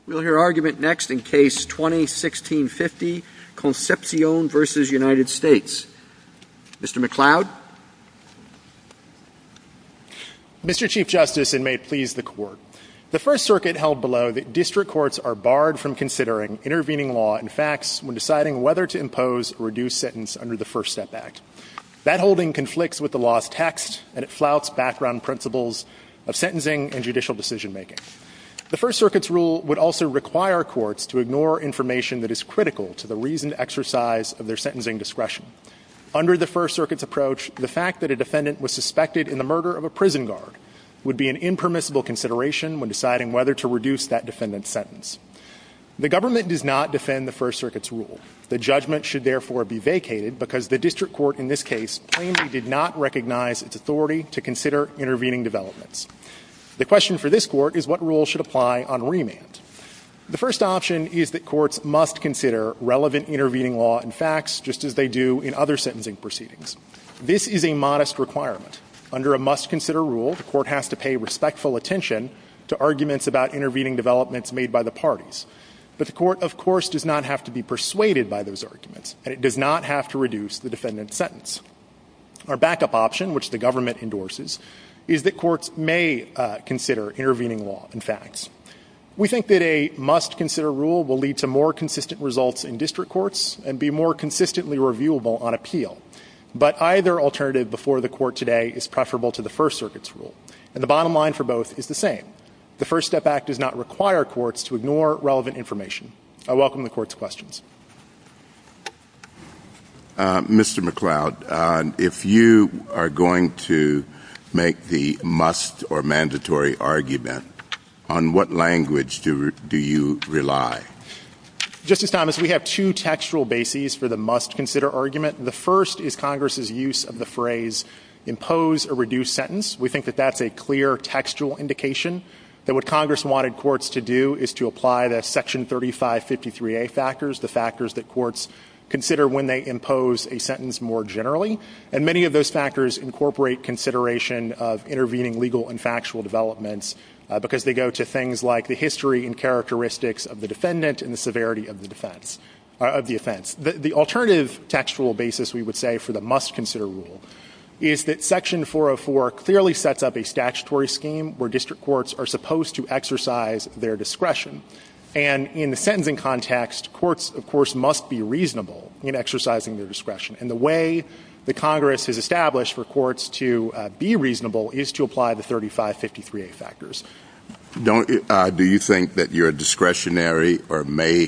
We'll hear argument next in Case 20-1650, Concepcion versus United States. Mr. McLeod. Mr. Chief Justice, and may it please the Court, the First Circuit held below that district courts are barred from considering intervening law and facts when deciding whether to impose a reduced sentence under the First Step Act. That holding conflicts with the law's text, and it flouts background principles of sentencing and judicial decision-making. The First Circuit's rule would also require courts to ignore information that is critical to the reasoned exercise of their sentencing discretion. Under the First Circuit's approach, the fact that a defendant was suspected in the murder of a prison guard would be an impermissible consideration when deciding whether to reduce that defendant's sentence. The government does not defend the First Circuit's rule. The judgment should therefore be vacated because the district court in this case plainly did not recognize its authority to consider intervening developments. The question for this Court is what rule should apply on remand. The first option is that courts must consider relevant intervening law and facts just as they do in other sentencing proceedings. This is a modest requirement. Under a must-consider rule, the Court has to pay respectful attention to arguments about intervening developments made by the parties. But the Court, of course, does not have to be persuaded by those arguments, and it does not have to reduce the defendant's sentence. Our backup option, which the government endorses, is that courts may consider intervening law and facts. We think that a must-consider rule will lead to more consistent results in district courts and be more consistently reviewable on appeal. But either alternative before the Court today is preferable to the First Circuit's rule. And the bottom line for both is the same. The First Step Act does not require courts to ignore relevant information. I welcome the Court's questions. Mr. McLeod, if you are going to make the must or mandatory argument, on what language do you rely? Justice Thomas, we have two textual bases for the must-consider argument. The first is Congress's use of the phrase impose a reduced sentence. We think that that's a clear textual indication that what Congress wanted courts to do is to apply the Section 3553A factors, the factors that courts consider when they impose a sentence more generally. And many of those factors incorporate consideration of intervening legal and factual developments because they go to things like the history and characteristics of the defendant and the severity of the defense, of the offense. The alternative textual basis, we would say, for the must-consider rule is that Section 404 clearly sets up a statutory scheme where district courts are supposed to exercise their discretion. And in the sentencing context, courts, of course, must be reasonable in exercising their discretion. And the way the Congress has established for courts to be reasonable is to apply the 3553A factors. Do you think that your discretionary or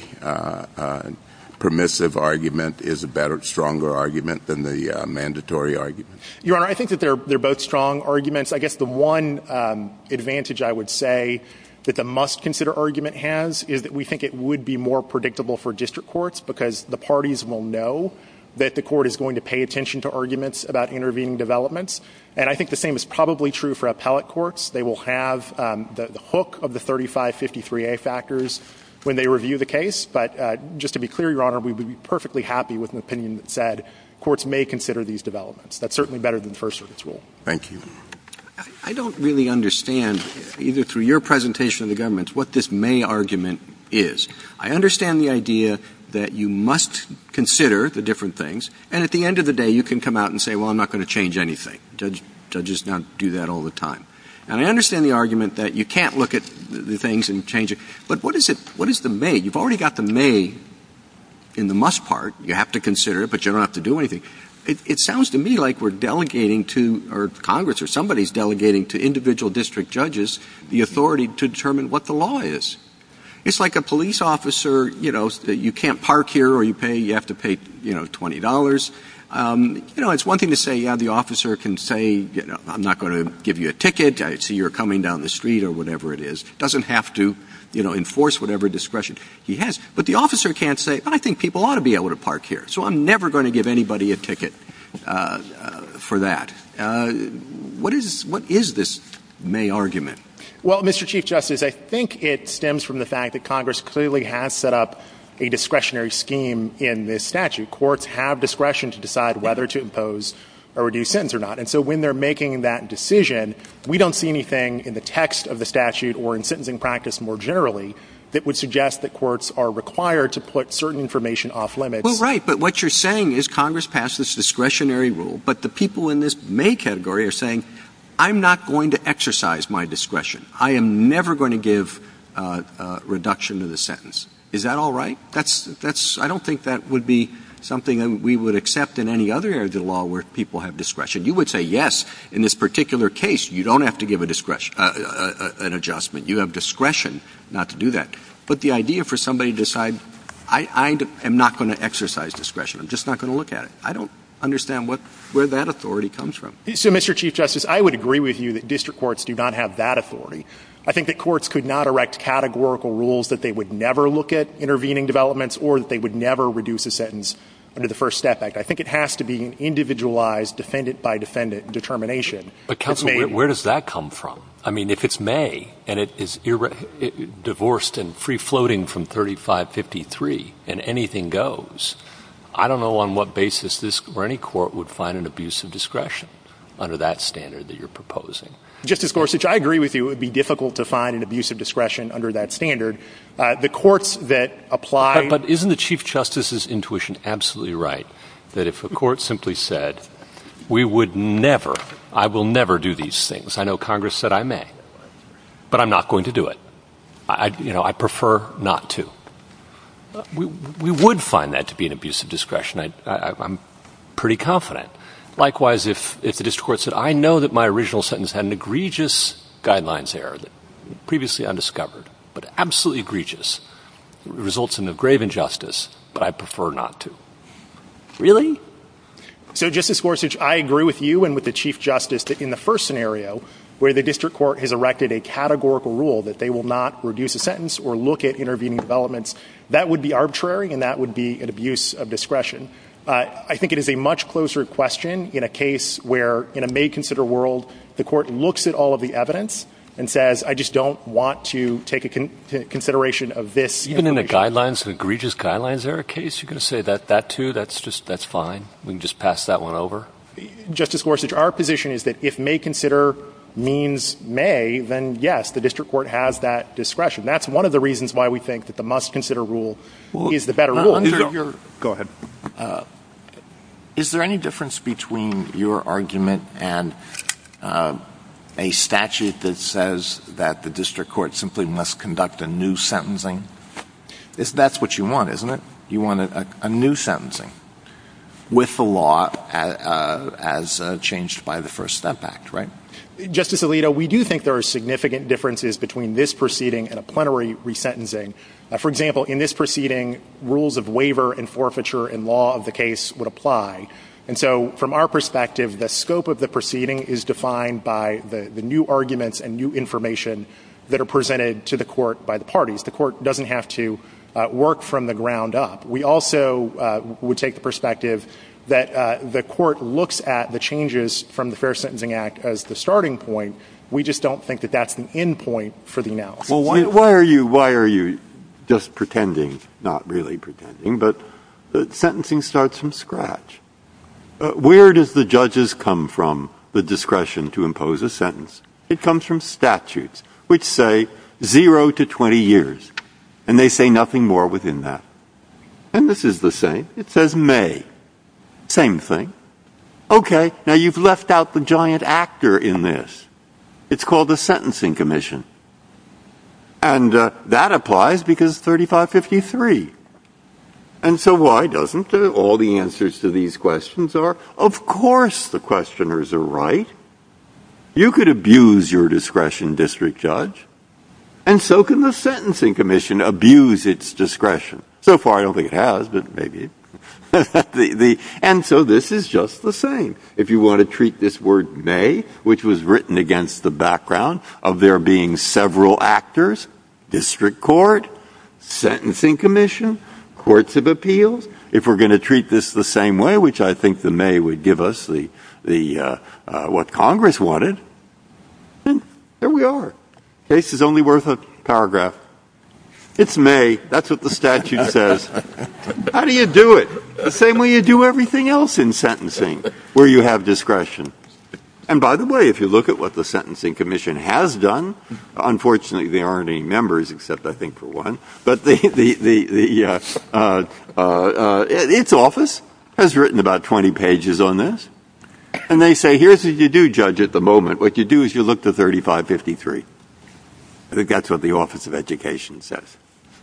permissive argument is a better, stronger argument than the mandatory argument? Your Honor, I think that they're both strong arguments. I guess the one advantage I would say that the must-consider argument has is that we think it would be more predictable for district courts because the parties will know that the court is going to pay attention to arguments about intervening developments. And I think the same is probably true for appellate courts. They will have the hook of the 3553A factors when they review the case. But just to be clear, Your Honor, we would be perfectly happy with an opinion that said courts may consider these developments. That's certainly better than the First Circuit's rule. Thank you. I don't really understand, either through your presentation of the government, what this may argument is. I understand the idea that you must consider the different things, and at the end of the day you can come out and say, well, I'm not going to change anything. Judges now do that all the time. And I understand the argument that you can't look at the things and change it. But what is the may? You've already got the may in the must part. You have to consider it, but you don't have to do anything. It sounds to me like we're delegating to, or Congress or somebody's delegating to individual district judges the authority to determine what the law is. It's like a police officer, you can't park here or you have to pay, $20. It's one thing to say, the officer can say, I'm not going to give you a ticket. I see you're coming down the street or whatever it is. Doesn't have to, enforce whatever discretion he has. But the officer can't say, but I think people ought to be able to park here. So I'm never going to give anybody a ticket for that. What is this may argument? Well, Mr. Chief Justice, I think it stems from the fact that Congress clearly has set up a discretionary scheme in this statute. Courts have discretion to decide whether to impose a reduced sentence or not. And so when they're making that decision, we don't see anything in the text of the statute or in sentencing practice more generally that would suggest that courts are required to put certain information off limits. Well, right, but what you're saying is Congress passed this discretionary rule, but the people in this may category are saying, I'm not going to exercise my discretion. I am never going to give reduction to the sentence. Is that all right? I don't think that would be something that we would accept in any other area of the law where people have discretion. You would say, yes, in this particular case, you don't have to give an adjustment. You have discretion not to do that. But the idea for somebody to decide, I am not going to exercise discretion. I'm just not going to look at it. I don't understand where that authority comes from. So, Mr. Chief Justice, I would agree with you that district courts do not have that authority. I think that courts could not erect categorical rules that they would never look at intervening developments or that they would never reduce a sentence under the First Step Act. I think it has to be an individualized defendant-by-defendant determination. But, counsel, where does that come from? I mean, if it's may and it is divorced and free-floating from 3553 and anything goes, I don't know on what basis this or any court would find an abuse of discretion under that standard that you're proposing. Justice Gorsuch, I agree with you. It would be difficult to find an abuse of discretion under that standard. The courts that apply — But isn't the Chief Justice's intuition absolutely right that if a court simply said, I will never do these things. I know Congress said I may, but I'm not going to do it. I prefer not to. We would find that to be an abuse of discretion. I'm pretty confident. Likewise, if the district court said, I know that my original sentence had an egregious guidelines error that previously undiscovered, but absolutely egregious, it results in a grave injustice, but I prefer not to. Really? So, Justice Gorsuch, I agree with you and with the Chief Justice that in the first scenario, where the district court has erected a categorical rule that they will not reduce a sentence or look at intervening developments, that would be arbitrary and that would be an abuse of discretion. I think it is a much closer question in a case where, in a may-consider world, the court looks at all of the evidence and says, I just don't want to take a consideration of this. Even in an egregious guidelines error case, you're going to say that too, that's fine. We can just pass that one over? Justice Gorsuch, our position is that if may-consider means may, then yes, the district court has that discretion. That's one of the reasons why we think that the must-consider rule is the better rule. Go ahead. Is there any difference between your argument and a statute that says that the district court simply must conduct a new sentencing? That's what you want, isn't it? You want a new sentencing with the law as changed by the First Step Act, right? Justice Alito, we do think there are significant differences between this proceeding and a plenary resentencing. For example, in this proceeding, rules of waiver and forfeiture and law of the case would apply. And so from our perspective, the scope of the proceeding is defined by the new arguments and new information that are presented to the court by the parties. The court doesn't have to work from the ground up. We also would take the perspective that the court looks at the changes from the Fair Sentencing Act as the starting point. We just don't think that that's the end point for the analysis. Well, why are you just pretending, not really pretending, but sentencing starts from scratch? Where does the judges come from, the discretion to impose a sentence? It comes from statutes, which say 0 to 20 years, and they say nothing more within that. And this is the same. It says may. Same thing. Okay, now you've left out the giant actor in this. It's called the Sentencing Commission. And that applies because 3553. And so why doesn't all the answers to these questions are, of course the questioners are right. You could abuse your discretion, district judge. And so can the Sentencing Commission abuse its discretion. So far I don't think it has, but maybe. And so this is just the same. If you want to treat this word may, which was written against the background of there being several actors, district court, sentencing commission, courts of appeals, if we're going to treat this the same way, which I think the may would give us what Congress wanted, then there we are. Case is only worth a paragraph. It's may. That's what the statute says. How do you do it? The same way you do everything else in sentencing, where you have discretion. And by the way, if you look at what the Sentencing Commission has done, unfortunately there aren't any members except I think for one, but its office has written about 20 pages on this. And they say, here's what you do, Judge, at the moment. What you do is you look to 3553. I think that's what the Office of Education says.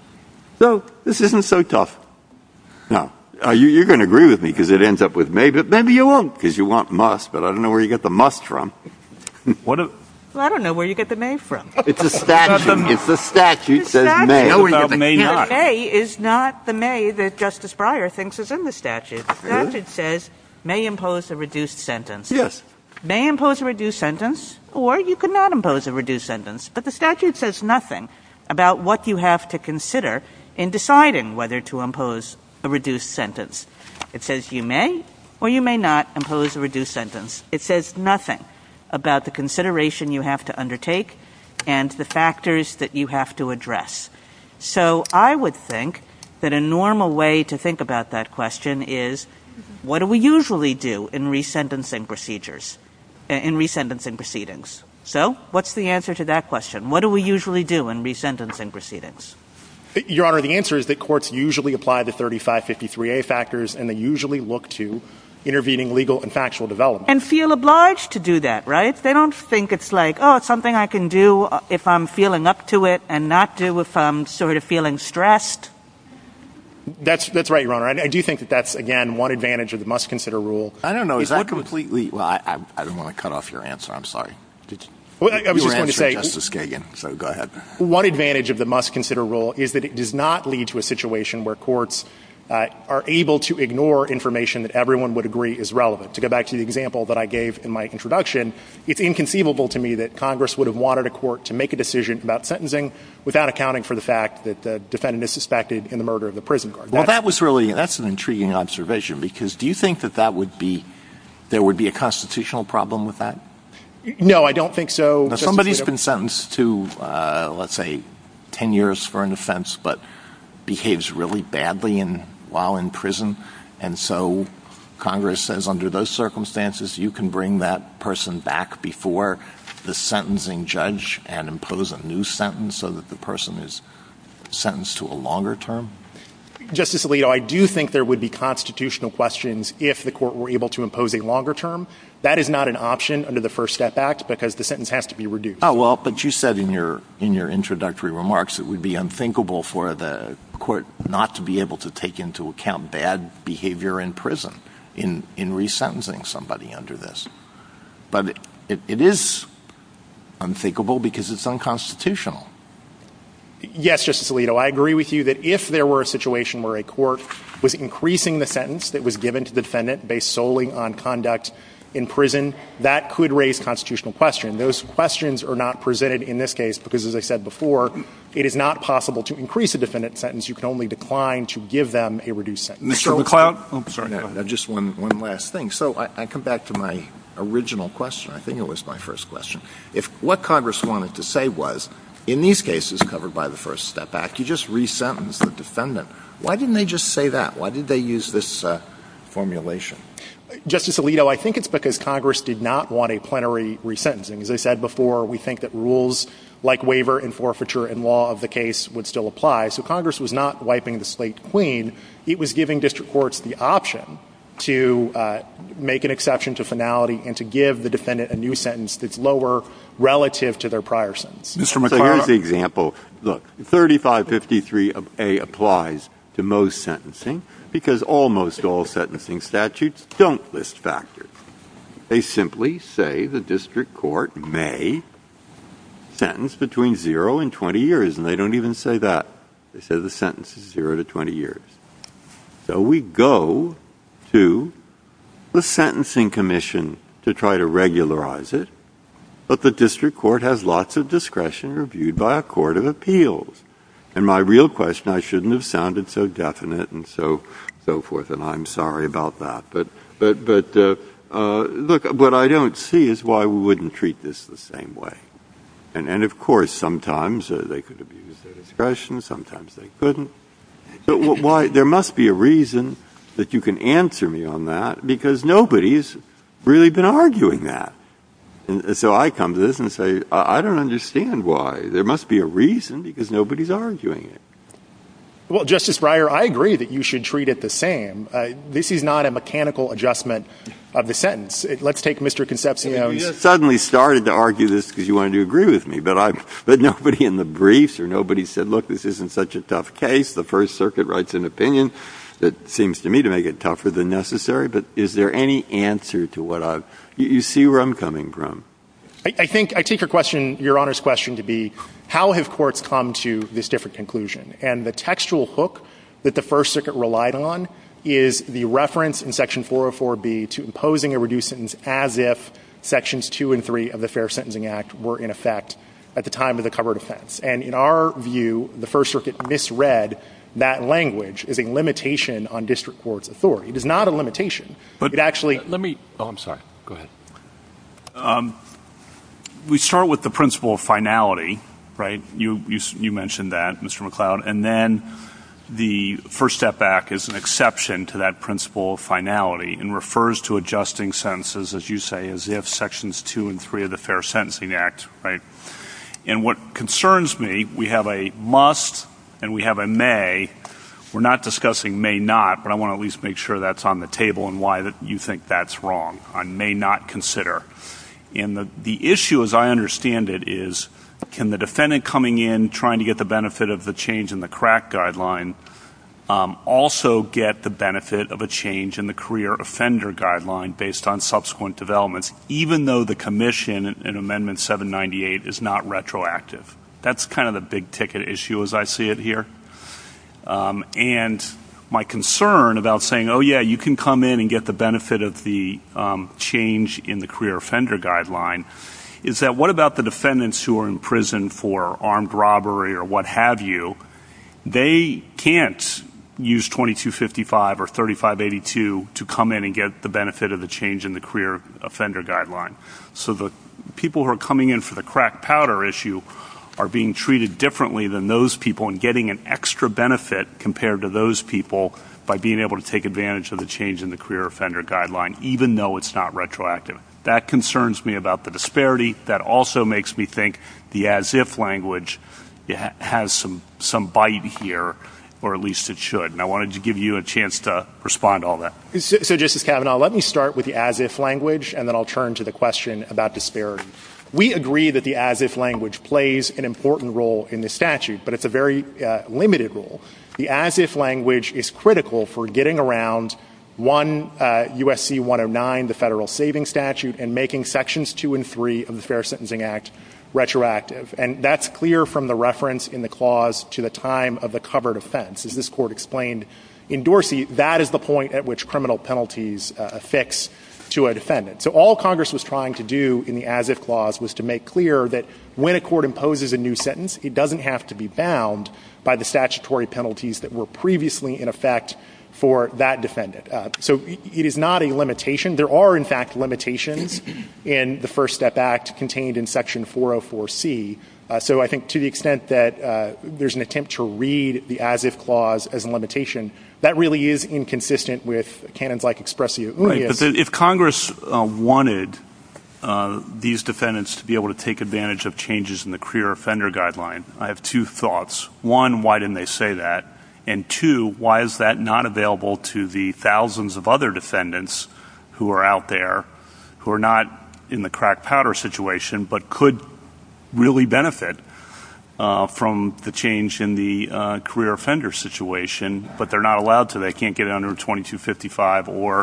So this isn't so tough. Now, you're going to agree with me because it ends up with may, but maybe you won't because you want must, but I don't know where you get the must from. Well, I don't know where you get the may from. It's a statute. It's the statute says may. The may is not the may that Justice Breyer thinks is in the statute. The statute says may impose a reduced sentence. Yes. May impose a reduced sentence, or you could not impose a reduced sentence. But the statute says nothing about what you have to consider in deciding whether to impose a reduced sentence. It says you may or you may not impose a reduced sentence. It says nothing about the consideration you have to undertake and the factors that you have to address. So I would think that a normal way to think about that question is, what do we usually do in resentencing procedures, in resentencing proceedings? So what's the answer to that question? What do we usually do in resentencing proceedings? Your Honor, the answer is that courts usually apply the 3553A factors, and they usually look to intervening legal and factual development. And feel obliged to do that, right? They don't think it's like, oh, it's something I can do if I'm feeling up to it and not do if I'm sort of feeling stressed. That's right, Your Honor. I do think that that's, again, one advantage of the must-consider rule. I don't know. Is that completely – well, I don't want to cut off your answer. I'm sorry. Well, I was just going to say – Justice Kagan, so go ahead. One advantage of the must-consider rule is that it does not lead to a situation where courts are able to ignore information that everyone would agree is relevant. To go back to the example that I gave in my introduction, it's inconceivable to me that Congress would have wanted a court to make a decision about sentencing without accounting for the fact that the defendant is suspected in the murder of the prison guard. Well, that's an intriguing observation, because do you think that there would be a constitutional problem with that? No, I don't think so. Now, somebody's been sentenced to, let's say, 10 years for an offense, but behaves really badly while in prison, and so Congress says under those circumstances you can bring that person back before the sentencing judge and impose a new sentence so that the person is sentenced to a longer term? Justice Alito, I do think there would be constitutional questions if the court were able to impose a longer term. That is not an option under the First Step Act because the sentence has to be reduced. Oh, well, but you said in your introductory remarks it would be unthinkable for the court not to be able to take into account bad behavior in prison in resentencing somebody under this. But it is unthinkable because it's unconstitutional. Yes, Justice Alito, I agree with you that if there were a situation where a court was increasing the sentence that was given to the defendant based solely on conduct in prison, that could raise constitutional questions. Those questions are not presented in this case because, as I said before, it is not possible to increase a defendant's sentence. You can only decline to give them a reduced sentence. Mr. McCloud? Oh, sorry. No, just one last thing. So I come back to my original question. I think it was my first question. If what Congress wanted to say was, in these cases covered by the First Step Act, you just resentence the defendant. Why didn't they just say that? Why did they use this formulation? Justice Alito, I think it's because Congress did not want a plenary resentencing. As I said before, we think that rules like waiver and forfeiture and law of the case would still apply. So Congress was not wiping the slate clean. It was giving district courts the option to make an exception to finality and to give the defendant a new sentence that's lower relative to their prior sentence. Mr. McCloud. So here's the example. Look, 3553A applies to most sentencing because almost all sentencing statutes don't list factors. They simply say the district court may sentence between 0 and 20 years, and they don't even say that. They say the sentence is 0 to 20 years. So we go to the Sentencing Commission to try to regularize it, but the district court has lots of discretion reviewed by a court of appeals. And my real question, I shouldn't have sounded so definite and so forth, and I'm sorry about that. But look, what I don't see is why we wouldn't treat this the same way. And of course, sometimes they could abuse their discretion, sometimes they couldn't. But why? There must be a reason that you can answer me on that, because nobody's really been arguing that. And so I come to this and say, I don't understand why. There must be a reason because nobody's arguing it. Well, Justice Breyer, I agree that you should treat it the same. This is not a mechanical adjustment of the sentence. Let's take Mr. Concepcion's. You just suddenly started to argue this because you wanted to agree with me, but nobody in the briefs or nobody said, look, this isn't such a tough case. The First Circuit writes an opinion that seems to me to make it tougher than necessary. But is there any answer to what you see where I'm coming from? I think I take Your Honor's question to be, how have courts come to this different conclusion? And the textual hook that the First Circuit relied on is the reference in Section 404B to imposing a reduced sentence as if Sections 2 and 3 of the Fair Sentencing Act were in effect at the time of the covered offense. And in our view, the First Circuit misread that language as a limitation on district court's authority. It is not a limitation. But it actually I'm sorry. Go ahead. We start with the principle of finality, right? You mentioned that, Mr. McLeod. And then the First Step Back is an exception to that principle of finality and refers to adjusting sentences, as you say, as if Sections 2 and 3 of the Fair Sentencing Act, right? And what concerns me, we have a must and we have a may. We're not discussing may not, but I want to at least make sure that's on the table and why you think that's wrong on may not consider. And the issue, as I understand it, is can the defendant coming in trying to get the benefit of the change in the crack guideline also get the benefit of a change in the career offender guideline based on subsequent developments, even though the commission in Amendment 798 is not retroactive? That's kind of the big ticket issue as I see it here. And my concern about saying, oh, yeah, you can come in and get the benefit of the change in the career offender guideline is that what about the defendants who are in prison for armed robbery or what have you? They can't use 2255 or 3582 to come in and get the benefit of the change in the career offender guideline. So the people who are coming in for the crack powder issue are being treated differently than those people and getting an extra benefit compared to those people by being able to take advantage of the change in the career offender guideline, even though it's not retroactive. That concerns me about the disparity. That also makes me think the as-if language has some bite here, or at least it should. And I wanted to give you a chance to respond to all that. So Justice Kavanaugh, let me start with the as-if language, and then I'll turn to the question about disparity. We agree that the as-if language plays an important role in this statute, but it's a very limited role. The as-if language is critical for getting around USC 109, the federal savings statute, and making Sections 2 and 3 of the Fair Sentencing Act retroactive. And that's clear from the reference in the clause to the time of the covered offense. As this Court explained in Dorsey, that is the point at which criminal penalties affix to a defendant. So all Congress was trying to do in the as-if clause was to make clear that when a court imposes a new sentence, it doesn't have to be bound by the statutory penalties that were previously in effect for that defendant. So it is not a limitation. There are, in fact, limitations in the First Step Act contained in Section 404C. So I think to the extent that there's an attempt to read the as-if clause as a limitation, that really is inconsistent with canons like expressio unius. Right, but if Congress wanted these defendants to be able to take advantage of changes in the career offender guideline, I have two thoughts. One, why didn't they say that? And two, why is that not available to the thousands of other defendants who are out there who are not in the crack powder situation but could really benefit from the change in the career offender situation, but they're not allowed to. They can't get it under 2255 or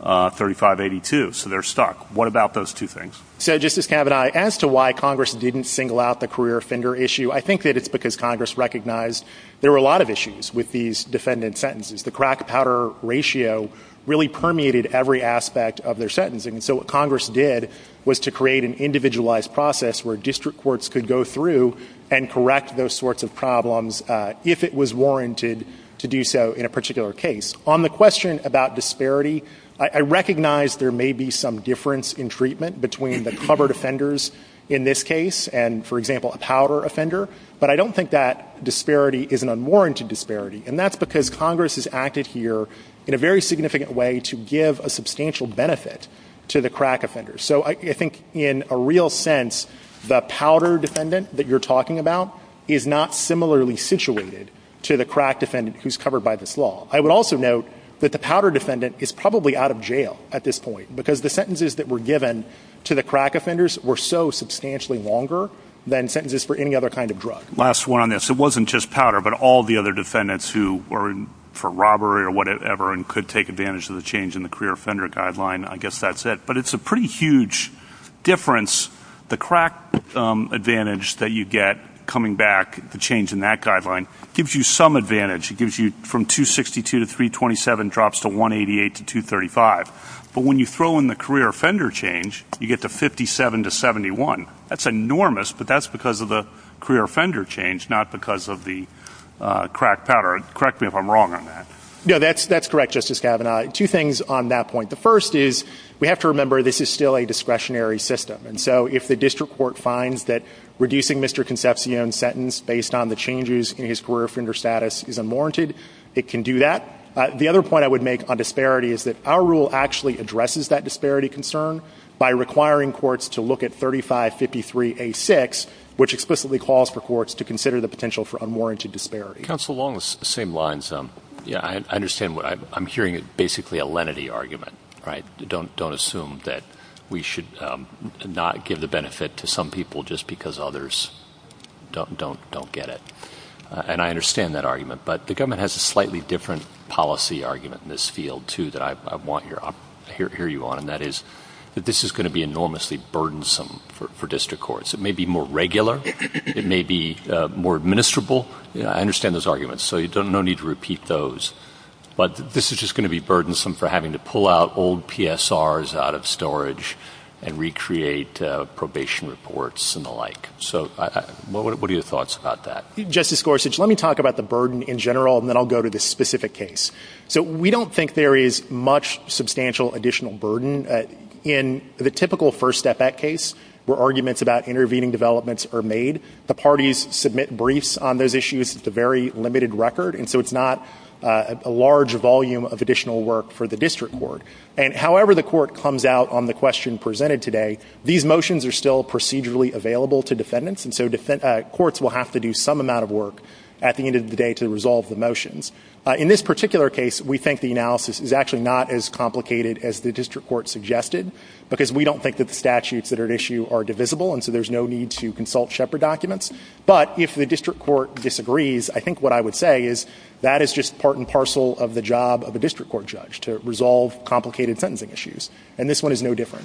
3582, so they're stuck. What about those two things? So, Justice Kavanaugh, as to why Congress didn't single out the career offender issue, I think that it's because Congress recognized there were a lot of issues with these defendant sentences. The crack powder ratio really permeated every aspect of their sentencing. And so what Congress did was to create an individualized process where district courts could go through and correct those sorts of problems if it was warranted to do so in a particular case. On the question about disparity, I recognize there may be some difference in treatment between the covered offenders in this case and, for example, a powder offender, but I don't think that disparity is an unwarranted disparity. And that's because Congress has acted here in a very significant way to give a substantial benefit to the crack offenders. So I think in a real sense, the powder defendant that you're talking about is not similarly situated to the crack defendant who's covered by this law. I would also note that the powder defendant is probably out of jail at this point because the sentences that were given to the crack offenders were so substantially longer than sentences for any other kind of drug. Last one on this. It wasn't just powder, but all the other defendants who were for robbery or whatever and could take advantage of the change in the career offender guideline. I guess that's it. But it's a pretty huge difference. The crack advantage that you get coming back, the change in that guideline, gives you some advantage. It gives you from 262 to 327 drops to 188 to 235. But when you throw in the career offender change, you get to 57 to 71. That's enormous, but that's because of the career offender change, not because of the crack powder. Correct me if I'm wrong on that. No, that's correct, Justice Kavanaugh. Two things on that point. The first is we have to remember this is still a discretionary system. And so if the district court finds that reducing Mr. Concepcion's sentence based on the changes in his career offender status is unwarranted, it can do that. The other point I would make on disparity is that our rule actually addresses that disparity concern by requiring courts to look at 3553A6, which explicitly calls for courts to consider the potential for unwarranted disparity. Counsel, along the same lines, I understand what I'm hearing is basically a lenity argument, right? Don't assume that we should not give the benefit to some people just because others don't get it. And I understand that argument, but the government has a slightly different policy argument in this field, too, that I want hear you on, and that is that this is going to be enormously burdensome for district courts. It may be more regular. It may be more administrable. I understand those arguments, so no need to repeat those. But this is just going to be burdensome for having to pull out old PSRs out of storage and recreate probation reports and the like. So what are your thoughts about that? Justice Gorsuch, let me talk about the burden in general, and then I'll go to this specific case. So we don't think there is much substantial additional burden. In the typical First Step Act case, where arguments about intervening developments are made, the parties submit briefs on those issues. It's a very limited record, and so it's not a large volume of additional work for the district court. And however the court comes out on the question presented today, these motions are still procedurally available to defendants, and so courts will have to do some amount of work at the end of the day to resolve the motions. In this particular case, we think the analysis is actually not as complicated as the district court suggested, because we don't think that the statutes that are at issue are divisible, and so there's no need to consult Shepard documents. But if the district court disagrees, I think what I would say is that is just part and parcel of the job of a district court judge, to resolve complicated sentencing issues. And this one is no different.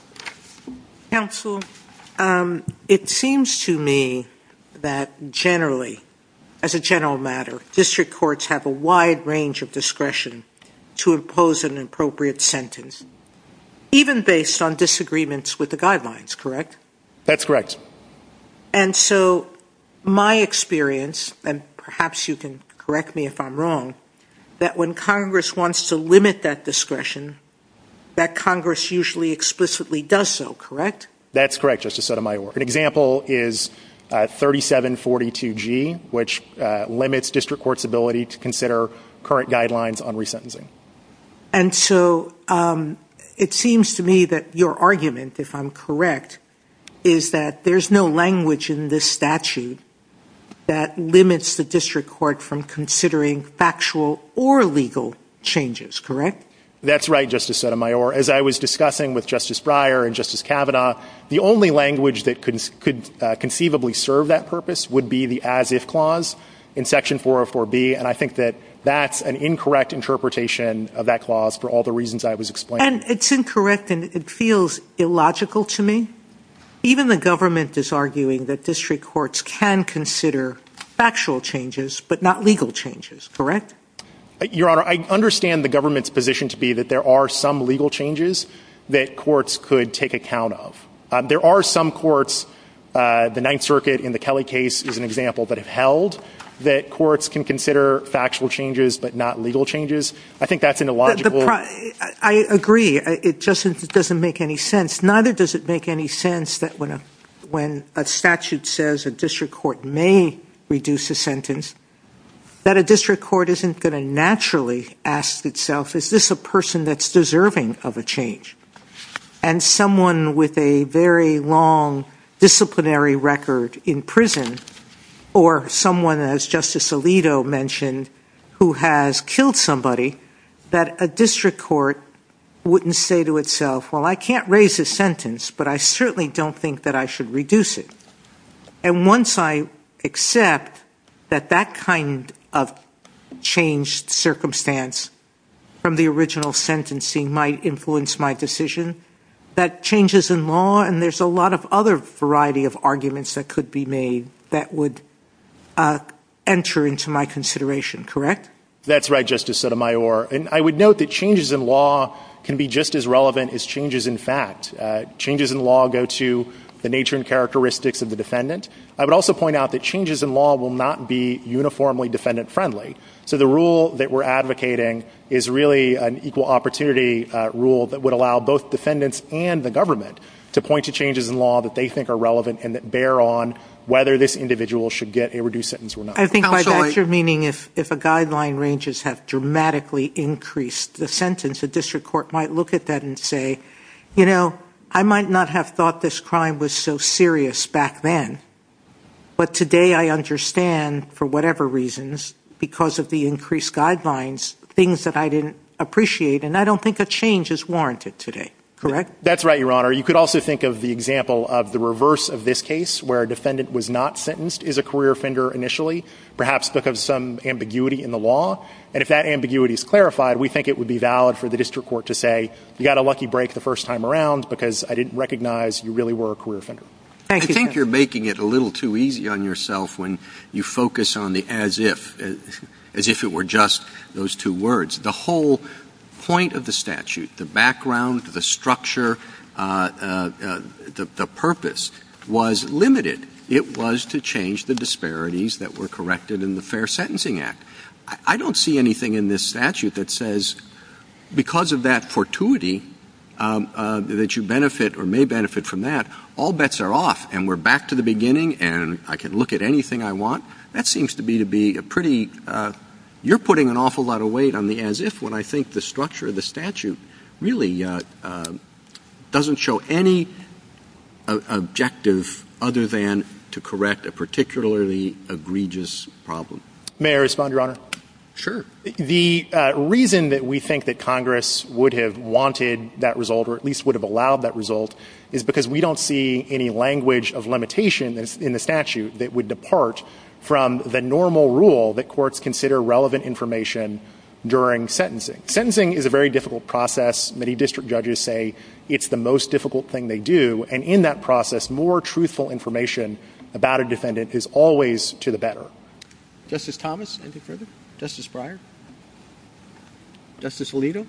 Counsel, it seems to me that generally, as a general matter, district courts have a wide range of discretion to impose an appropriate sentence, even based on disagreements with the guidelines, correct? That's correct. And so my experience, and perhaps you can correct me if I'm wrong, that when Congress wants to limit that discretion, that Congress usually explicitly does so, correct? That's correct, Justice Sotomayor. An example is 3742G, which limits district courts' ability to consider current guidelines on resentencing. And so it seems to me that your argument, if I'm correct, is that there's no language in this statute that limits the district court from considering factual or legal changes, correct? That's right, Justice Sotomayor. As I was discussing with Justice Breyer and Justice Kavanaugh, the only language that could conceivably serve that purpose would be the as-if clause in Section 404B, and I think that that's an incorrect interpretation of that clause for all the reasons I was explaining. And it's incorrect, and it feels illogical to me. Even the government is arguing that district courts can consider factual changes, but not legal changes, correct? Your Honor, I understand the government's position to be that there are some legal changes that courts could take account of. There are some courts, the Ninth Circuit in the Kelly case is an example, that have held that courts can consider factual changes but not legal changes. I think that's an illogical. I agree. It just doesn't make any sense. Neither does it make any sense that when a statute says a district court may reduce a sentence, that a district court isn't going to naturally ask itself, is this a person that's deserving of a change? and someone with a very long disciplinary record in prison, or someone, as Justice Alito mentioned, who has killed somebody, that a district court wouldn't say to itself, well, I can't raise a sentence, but I certainly don't think that I should reduce it. And once I accept that that kind of changed circumstance from the original sentencing might influence my decision, that changes in law, and there's a lot of other variety of arguments that could be made that would enter into my consideration, correct? That's right, Justice Sotomayor. And I would note that changes in law can be just as relevant as changes in fact. Changes in law go to the nature and characteristics of the defendant. I would also point out that changes in law will not be uniformly defendant-friendly. So the rule that we're advocating is really an equal opportunity rule that would allow both defendants and the government to point to changes in law that they think are relevant and that bear on whether this individual should get a reduced sentence or not. I think by that you're meaning if a guideline ranges have dramatically increased the sentence, a district court might look at that and say, you know, I might not have thought this crime was so serious back then, but today I understand, for whatever reasons, because of the increased guidelines, things that I didn't appreciate, and I don't think a change is warranted today. Correct? That's right, Your Honor. You could also think of the example of the reverse of this case, where a defendant was not sentenced as a career offender initially, perhaps because of some ambiguity in the law. And if that ambiguity is clarified, we think it would be valid for the district court to say, you got a lucky break the first time around because I didn't recognize you really were a career offender. I think you're making it a little too easy on yourself when you focus on the as if it were just those two words. The whole point of the statute, the background, the structure, the purpose was limited. It was to change the disparities that were corrected in the Fair Sentencing Act. I don't see anything in this statute that says because of that fortuity that you benefit or may benefit from that, all bets are off and we're back to the beginning and I can look at anything I want. That seems to be a pretty you're putting an awful lot of weight on the as if when I think the structure of the statute really doesn't show any objective other than to correct a particularly egregious problem. May I respond, Your Honor? Sure. The reason that we think that Congress would have wanted that result, or at least would have allowed that result, is because we don't see any language of limitation in the statute that would depart from the normal rule that courts consider relevant information during sentencing. Sentencing is a very difficult process. Many district judges say it's the most difficult thing they do, and in that process, more truthful information about a defendant is always to the better. Justice Thomas, anything further? Justice Breyer? Justice Alito?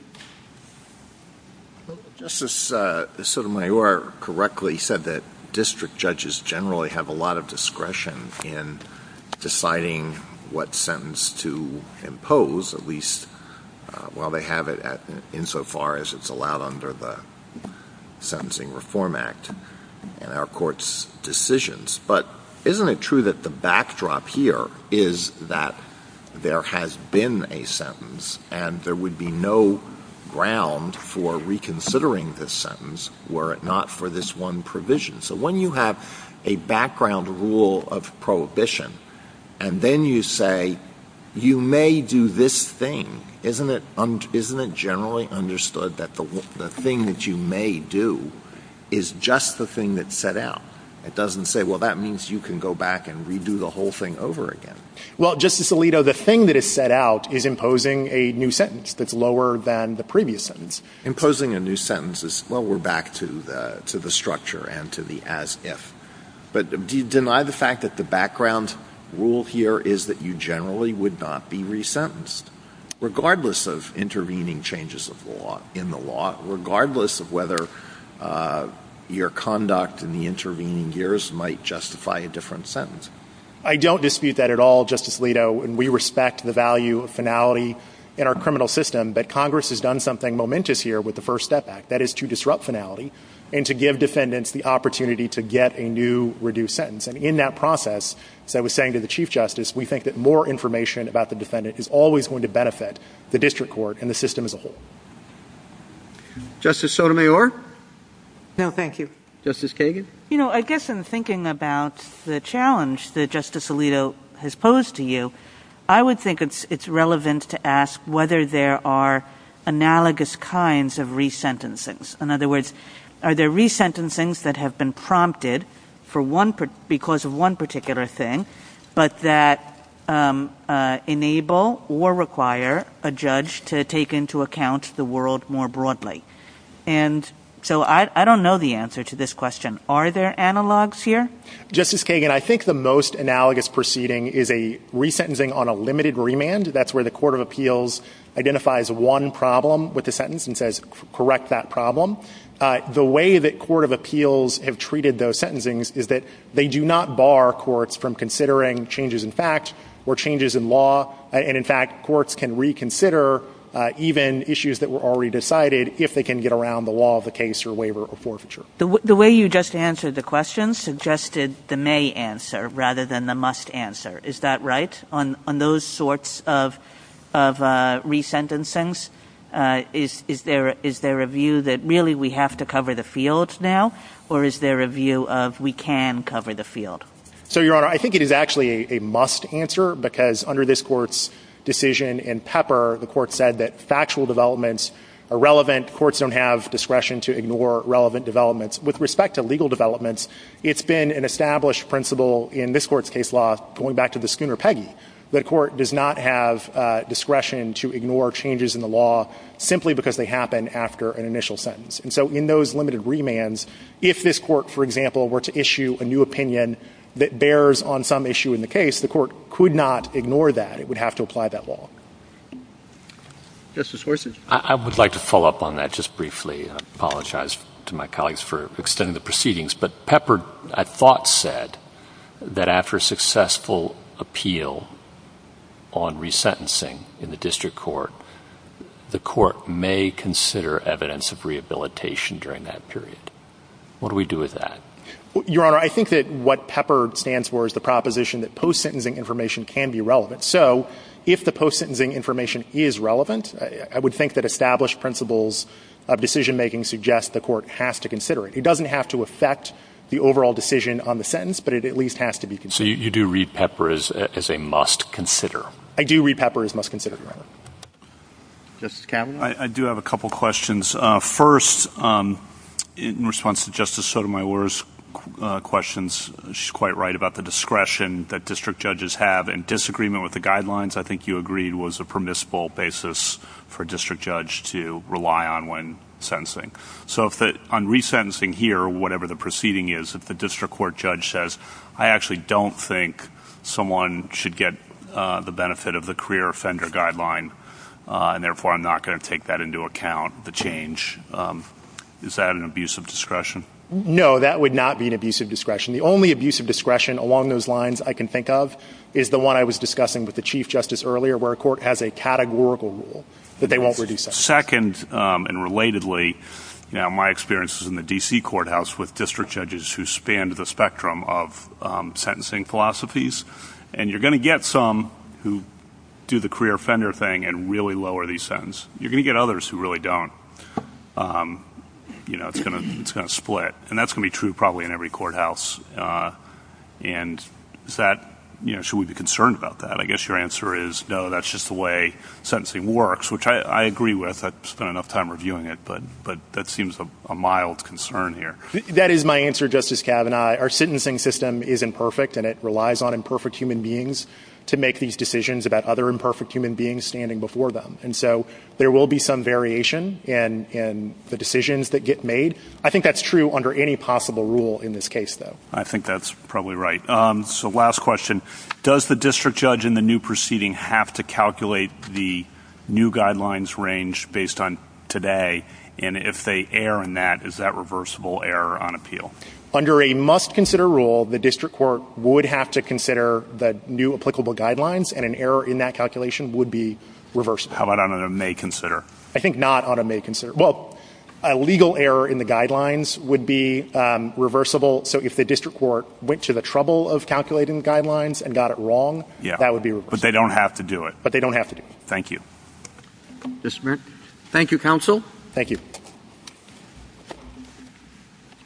Justice Sotomayor correctly said that district judges generally have a lot of discretion in deciding what sentence to impose, at least while they have it insofar as it's allowed under the Sentencing Reform Act and our court's decisions. But isn't it true that the backdrop here is that there has been a sentence and there would be no ground for reconsidering this sentence were it not for this one provision? So when you have a background rule of prohibition and then you say you may do this thing, isn't it generally understood that the thing that you may do is just the thing that's set out? It doesn't say, well, that means you can go back and redo the whole thing over again. Well, Justice Alito, the thing that is set out is imposing a new sentence that's lower than the previous sentence. Imposing a new sentence is, well, we're back to the structure and to the as if. But do you deny the fact that the background rule here is that you generally would not be resentenced, regardless of intervening changes of law in the law, regardless of whether your conduct in the intervening years might justify a different sentence? I don't dispute that at all, Justice Alito, and we respect the value of finality in our criminal system, but Congress has done something momentous here with the First Step Act, that is to disrupt finality and to give defendants the opportunity to get a new reduced sentence. And in that process, as I was saying to the Chief Justice, we think that more information about the defendant is always going to benefit the district court and the system as a whole. Justice Sotomayor? No, thank you. Justice Kagan? You know, I guess in thinking about the challenge that Justice Alito has posed to you, I would think it's relevant to ask whether there are analogous kinds of resentencings. In other words, are there resentencings that have been prompted for because of one particular thing, but that enable or require a judge to take into account the world more broadly? And so I don't know the answer to this question. Are there analogs here? Justice Kagan, I think the most analogous proceeding is a resentencing on a limited remand. That's where the Court of Appeals identifies one problem with the sentence and says, correct that problem. The way that Court of Appeals have treated those sentencings is that they do not bar courts from considering changes in fact or changes in law. And in fact, courts can reconsider even issues that were already decided if they can get around the law of the case or waiver or forfeiture. The way you just answered the question suggested the may answer rather than the must answer. Is that right? On those sorts of resentencings, is there a view that really we have to cover the field now, or is there a view of we can cover the field? So, Your Honor, I think it is actually a must answer because under this Court's decision in Pepper, the Court said that factual developments are relevant. Courts don't have discretion to ignore relevant developments. With respect to legal developments, it's been an established principle in this Court's case law going back to the Schooner-Peggy. The Court does not have discretion to ignore changes in the law simply because they happen after an initial sentence. And so in those limited remands, if this Court, for example, were to issue a new opinion that bears on some issue in the case, the Court could not ignore that. It would have to apply that law. Justice Gorsuch? I would like to follow up on that just briefly. I apologize to my colleagues for extending the proceedings. But Pepper, I thought, said that after a successful appeal on resentencing in the district court, the court may consider evidence of rehabilitation during that period. What do we do with that? Your Honor, I think that what Pepper stands for is the proposition that post-sentencing information can be relevant. So if the post-sentencing information is relevant, I would think that established principles of decision-making suggest the court has to consider it. It doesn't have to affect the overall decision on the sentence, but it at least has to be considered. So you do read Pepper as a must consider? I do read Pepper as must consider, Your Honor. Justice Kavanaugh? I do have a couple questions. First, in response to Justice Sotomayor's questions, she's quite right about the discretion that district judges have, and disagreement with the guidelines, I think you agreed, was a permissible basis for a district judge to rely on when sentencing. So if on resentencing here, whatever the proceeding is, if the district court judge says, I actually don't think someone should get the benefit of the career offender guideline, and therefore I'm not going to take that into account, the change, is that an abuse of discretion? No, that would not be an abuse of discretion. The only abuse of discretion along those lines I can think of is the one I was discussing with the Chief Justice earlier, where a court has a categorical rule that they won't reduce sentences. Second, and relatedly, my experience was in the D.C. courthouse with district judges who spanned the spectrum of sentencing philosophies. And you're going to get some who do the career offender thing and really lower these sentences. You're going to get others who really don't. It's going to split, and that's going to be true probably in every courthouse. And is that, should we be concerned about that? I guess your answer is no. That's just the way sentencing works, which I agree with. I've spent enough time reviewing it, but that seems a mild concern here. That is my answer, Justice Kavanaugh. Our sentencing system is imperfect, and it relies on imperfect human beings to make these decisions about other imperfect human beings standing before them. And so there will be some variation in the decisions that get made. I think that's true under any possible rule in this case, though. I think that's probably right. So last question. Does the district judge in the new proceeding have to calculate the new guidelines range based on today? And if they err in that, is that reversible error on appeal? Under a must-consider rule, the district court would have to consider the new applicable guidelines, and an error in that calculation would be reversible. How about on a may consider? I think not on a may consider. Well, a legal error in the guidelines would be reversible. So if the district court went to the trouble of calculating the guidelines and got it wrong, that would be reversible. But they don't have to do it. But they don't have to do it. Thank you. Mr. Merritt. Thank you, counsel. Thank you.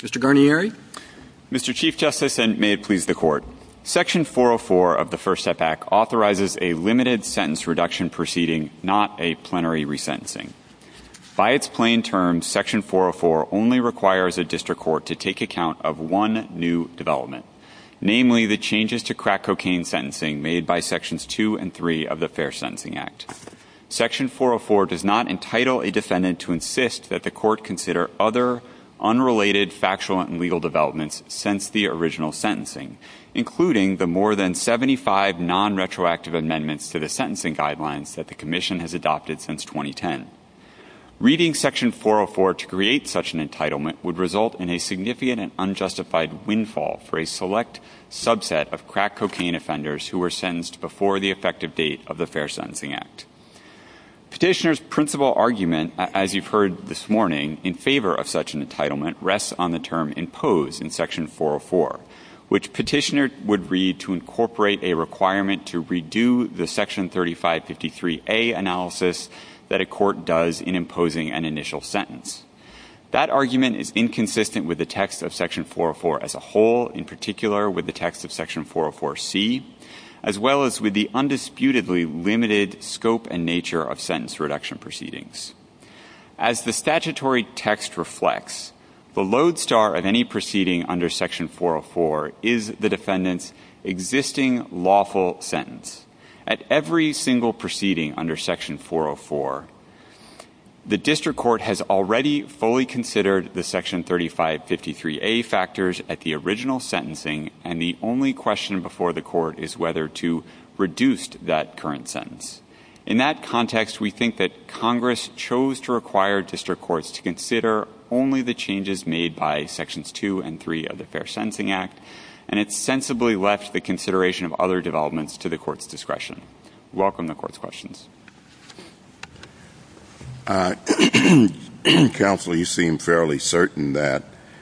Mr. Garnieri? Mr. Chief Justice, and may it please the Court. Section 404 of the First Step Act authorizes a limited sentence reduction proceeding, not a plenary resentencing. By its plain terms, Section 404 only requires a district court to take account of one new development, namely the changes to crack cocaine sentencing made by Sections 2 and 3 of the Fair Sentencing Act. Section 404 does not entitle a defendant to insist that the court consider other unrelated factual and legal developments since the original sentencing, including the more than 75 non-retroactive amendments to the sentencing guidelines that the Commission has adopted since 2010. Reading Section 404 to create such an entitlement would result in a significant and unjustified windfall for a select subset of crack cocaine offenders who were sentenced before the effective date of the Fair Sentencing Act. Petitioner's principal argument, as you've heard this morning, in favor of such an entitlement rests on the term impose in Section 404, which petitioner would read to incorporate a requirement to redo the Section 3553A analysis that a court does in imposing an initial sentence. That argument is inconsistent with the text of Section 404 as a whole, in particular with the text of Section 404C, as well as with the undisputedly limited scope and nature of sentence reduction proceedings. As the statutory text reflects, the lodestar of any proceeding under Section 404 is the defendant's existing lawful sentence. At every single proceeding under Section 404, the district court has already fully considered the Section 3553A factors at the original sentencing, and the only question before the court is whether to reduce that current sentence. In that context, we think that Congress chose to require district courts to consider only the changes made by Sections 2 and 3 of the Fair Sentencing Act, and it sensibly left the consideration of other developments to the court's discretion. We welcome the court's questions. Counsel, you seem fairly certain that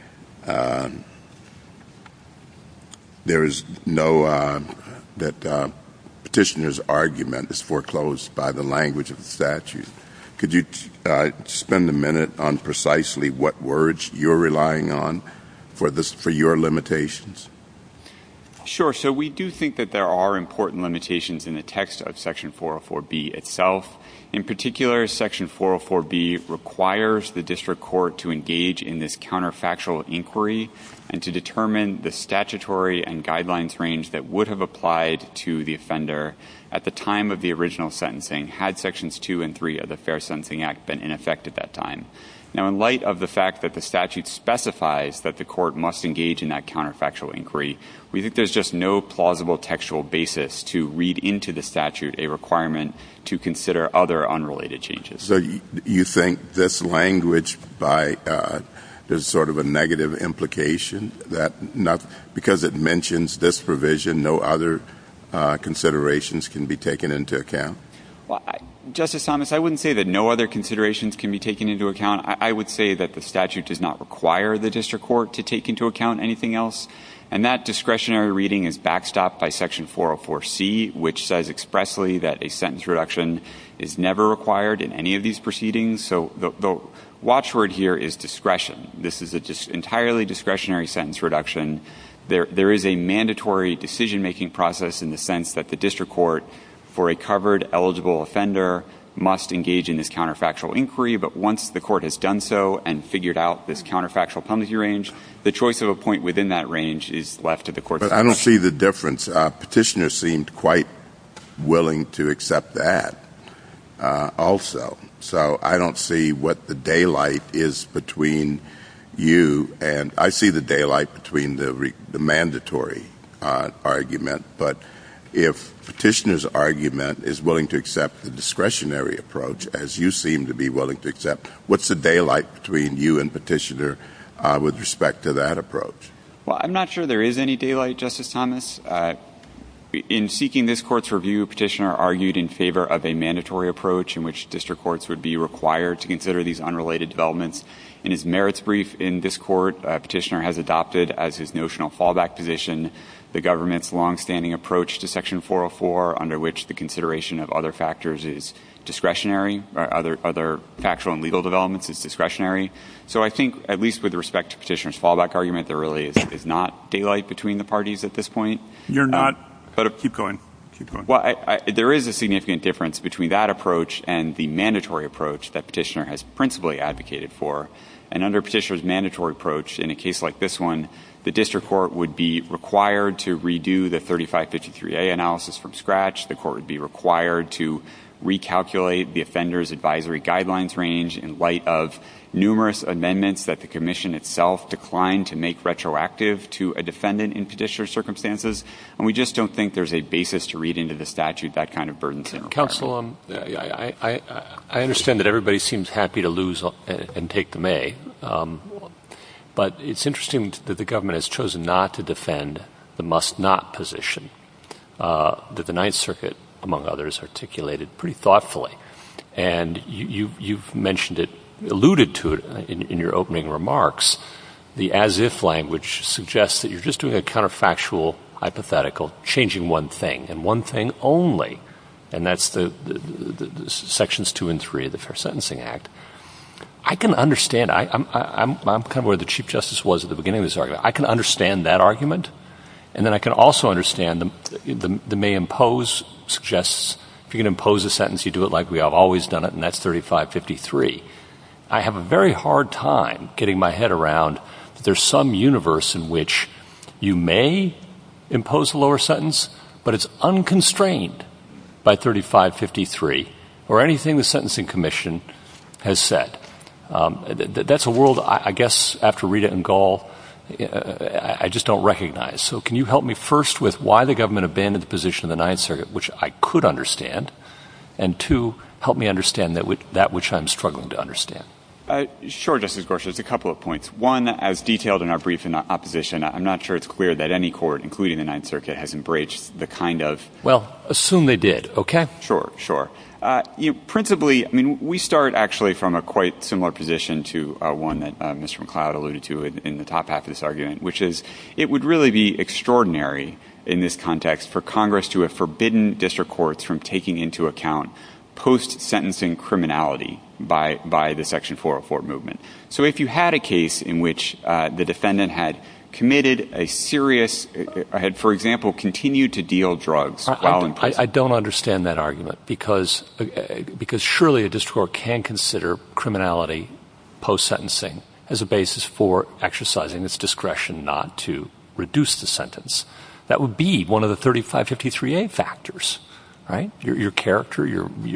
there is no that petitioner's argument is foreclosed by the language of the statute. Could you spend a minute on precisely what words you're relying on for your limitations? Sure. So we do think that there are important limitations in the text of Section 404B itself. In particular, Section 404B requires the district court to engage in this counterfactual inquiry and to determine the statutory and guidelines range that would have applied to the offender at the time of the original sentencing had Sections 2 and 3 of the Fair Sentencing Act been in effect at that time. Now, in light of the fact that the statute specifies that the court must engage in that counterfactual inquiry, we think there's just no plausible textual basis to read into the statute a requirement to consider other unrelated changes. So you think this language there's sort of a negative implication that because it mentions this provision, no other considerations can be taken into account? Well, Justice Thomas, I wouldn't say that no other considerations can be taken into account. I would say that the statute does not require the district court to take into account anything else. And that discretionary reading is backstopped by Section 404C, which says expressly that a sentence reduction is never required in any of these proceedings. So the watchword here is discretion. This is entirely discretionary sentence reduction. There is a mandatory decision-making process in the sense that the district court, for a covered eligible offender, must engage in this counterfactual inquiry, but once the court has done so and figured out this counterfactual penalty range, the choice of a point within that range is left to the court's discretion. But I don't see the difference. Petitioner seemed quite willing to accept that also. So I don't see what the daylight is between you and – I see the daylight between the mandatory argument, but if petitioner's argument is willing to accept the discretionary approach, as you seem to be willing to accept, what's the daylight between you and petitioner with respect to that approach? Well, I'm not sure there is any daylight, Justice Thomas. In seeking this court's review, petitioner argued in favor of a mandatory approach in which district courts would be required to consider these unrelated developments. In his merits brief in this court, petitioner has adopted as his notional fallback position the government's longstanding approach to Section 404, under which the consideration of other factors is discretionary, or other factual and legal developments is discretionary. So I think, at least with respect to petitioner's fallback argument, there really is not daylight between the parties at this point. You're not but keep going. Keep going. Well, there is a significant difference between that approach and the mandatory approach that petitioner has principally advocated for. And under petitioner's mandatory approach, in a case like this one, the district court would be required to redo the 3553A analysis from scratch. The court would be required to recalculate the offender's advisory guidelines range in light of numerous amendments that the commission itself declined to make retroactive to a defendant in petitioner circumstances. And we just don't think there's a basis to read into the statute that kind of burdensome requirement. Counsel, I understand that everybody seems happy to lose and take the may. But it's interesting that the government has chosen not to defend the must-not position that the Ninth Circuit, among others, articulated pretty thoughtfully. And you've mentioned it, alluded to it in your opening remarks. The as-if language suggests that you're just doing a counterfactual hypothetical, changing one thing, and one thing only, and that's the Sections 2 and 3 of the Fair Sentencing Act. I can understand. I'm kind of where the Chief Justice was at the beginning of this argument. I can understand that argument, and then I can also understand the may impose suggests if you can impose a sentence, you do it like we have always done it, and that's 3553. I have a very hard time getting my head around that there's some universe in which you may impose a lower sentence, but it's unconstrained by 3553 or anything the Sentencing Commission has said. That's a world, I guess, after Rita and Gall, I just don't recognize. So can you help me first with why the government abandoned the position of the Ninth Circuit, which I could understand, and two, help me understand that which I'm struggling to understand? Sure, Justice Gorsuch. There's a couple of points. One, as detailed in our brief in opposition, I'm not sure it's clear that any court, including the Ninth Circuit, has embraced the kind of... Well, assume they did, okay? Sure. Principally, I mean, we start actually from a quite similar position to one that Mr. McLeod alluded to in the top half of this argument, which is it would really be extraordinary in this context for Congress to have forbidden district courts from taking into account post-sentencing criminality by the Section 404 movement. So if you had a case in which the defendant had committed a serious, had, for example, continued to deal drugs while in prison. I don't understand that argument because surely a district court can consider criminality post-sentencing as a basis for exercising its discretion not to reduce the sentence. That would be one of the 3553A factors, right? Your character,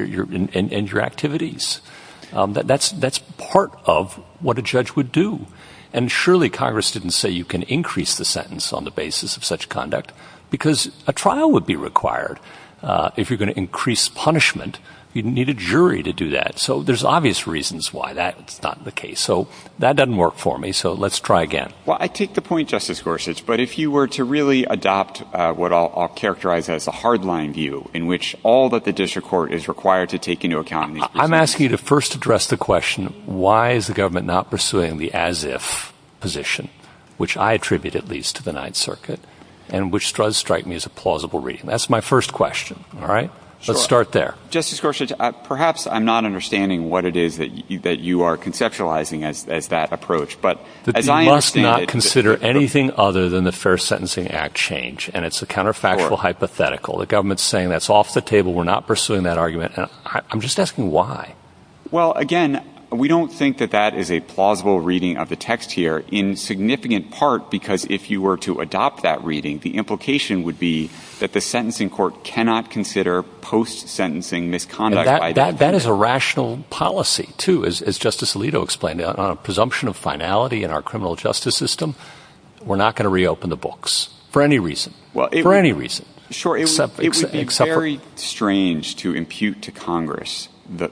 and your activities. That's part of what a judge would do. And surely Congress didn't say you can increase the sentence on the basis of such conduct because a trial would be required. If you're going to increase punishment, you need a jury to do that. So there's obvious reasons why that's not the case. So that doesn't work for me, so let's try again. Well, I take the point, Justice Gorsuch, but if you were to really adopt what I'll characterize as a hardline view in which all that the district court is required to take into account in these proceedings. I'm asking you to first address the question, why is the government not pursuing the as-if position, which I attribute at least to the Ninth Circuit, and which does strike me as a plausible reading? That's my first question, all right? Sure. Let's start there. Justice Gorsuch, perhaps I'm not understanding what it is that you are conceptualizing as that approach, but as I understand it... That you must not consider anything other than the Fair Sentencing Act change, and it's a counterfactual hypothetical. The government's saying that's off the table, we're not pursuing that argument, and I'm just asking why. Well, again, we don't think that is a plausible reading of the text here, in significant part because if you were to adopt that reading, the implication would be that the sentencing court cannot consider post-sentencing misconduct by the defendant. That is a rational policy, too, as Justice Alito explained. On a presumption of finality in our criminal justice system, we're not going to reopen the books for any reason. Any reason. Sure. It would be very strange to impute to Congress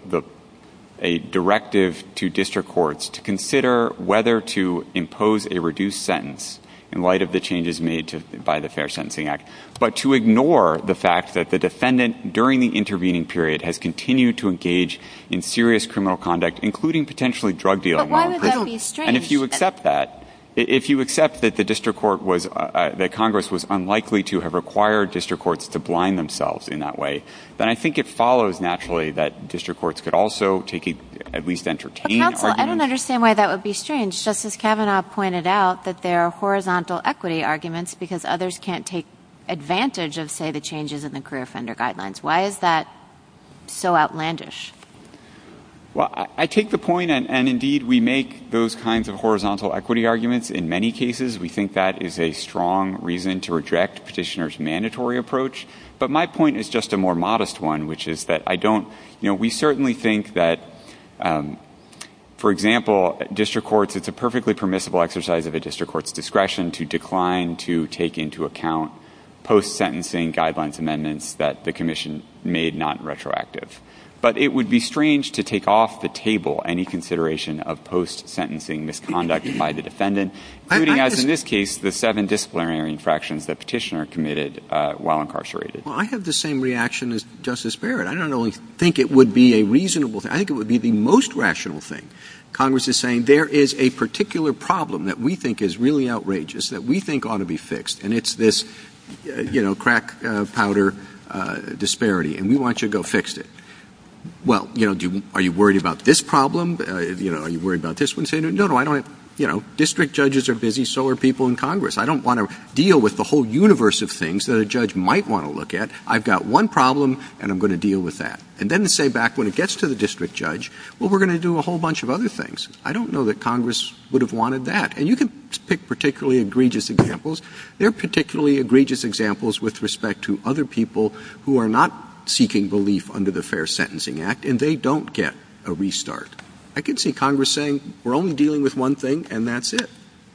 a directive to district courts to consider whether to impose a reduced sentence in light of the changes made by the Fair Sentencing Act, but to ignore the fact that the defendant during the intervening period has continued to engage in serious criminal conduct, including potentially drug dealing. But why would that be strange? And if you accept that, the district court was that Congress was unlikely to have required district courts to blind themselves in that way, then I think it follows naturally that district courts could also at least entertain Counsel, arguments. I don't understand why that would be strange. Justice Kavanaugh pointed out that there are horizontal equity arguments because others can't take advantage of, say, the changes in the career offender guidelines. Why is that so outlandish? Well, I take the point, and indeed we make those kinds of horizontal equity arguments in many cases. We think that is a strong reason to reject petitioner's mandatory approach. But my point is just a more modest one, which is that we certainly think that, for example, district courts, it's a perfectly permissible exercise of a district court's discretion to decline to take into account post-sentencing guidelines amendments that the commission made not retroactive. But it would be strange to take off the table any consideration of post-sentencing misconduct by the defendant, including, as in this case, the 7 disciplinary infractions that petitioner committed while incarcerated. Well, I have the same reaction as Justice Barrett. I don't only think it would be a reasonable thing. I think it would be the most rational thing. Congress is saying there is a particular problem that we think is really outrageous, that we think ought to be fixed, and it's this, crack powder disparity, and we want you to go fix it. Well, are you worried about this problem? Are you worried about this one? Say, no, I don't have, district judges are busy, so are people in Congress. I don't want to deal with the whole universe of things that a judge might want to look at. I've got one problem, and I'm going to deal with that. And then to say back when it gets to the district judge, well, we're going to do a whole bunch of other things. I don't know that Congress would have wanted that. And you can pick particularly egregious examples. There are particularly egregious examples with respect to other people who are not seeking relief under the Fair Sentencing Act, and they don't get a restart. I could see Congress saying, we're only dealing with one thing, and that's it.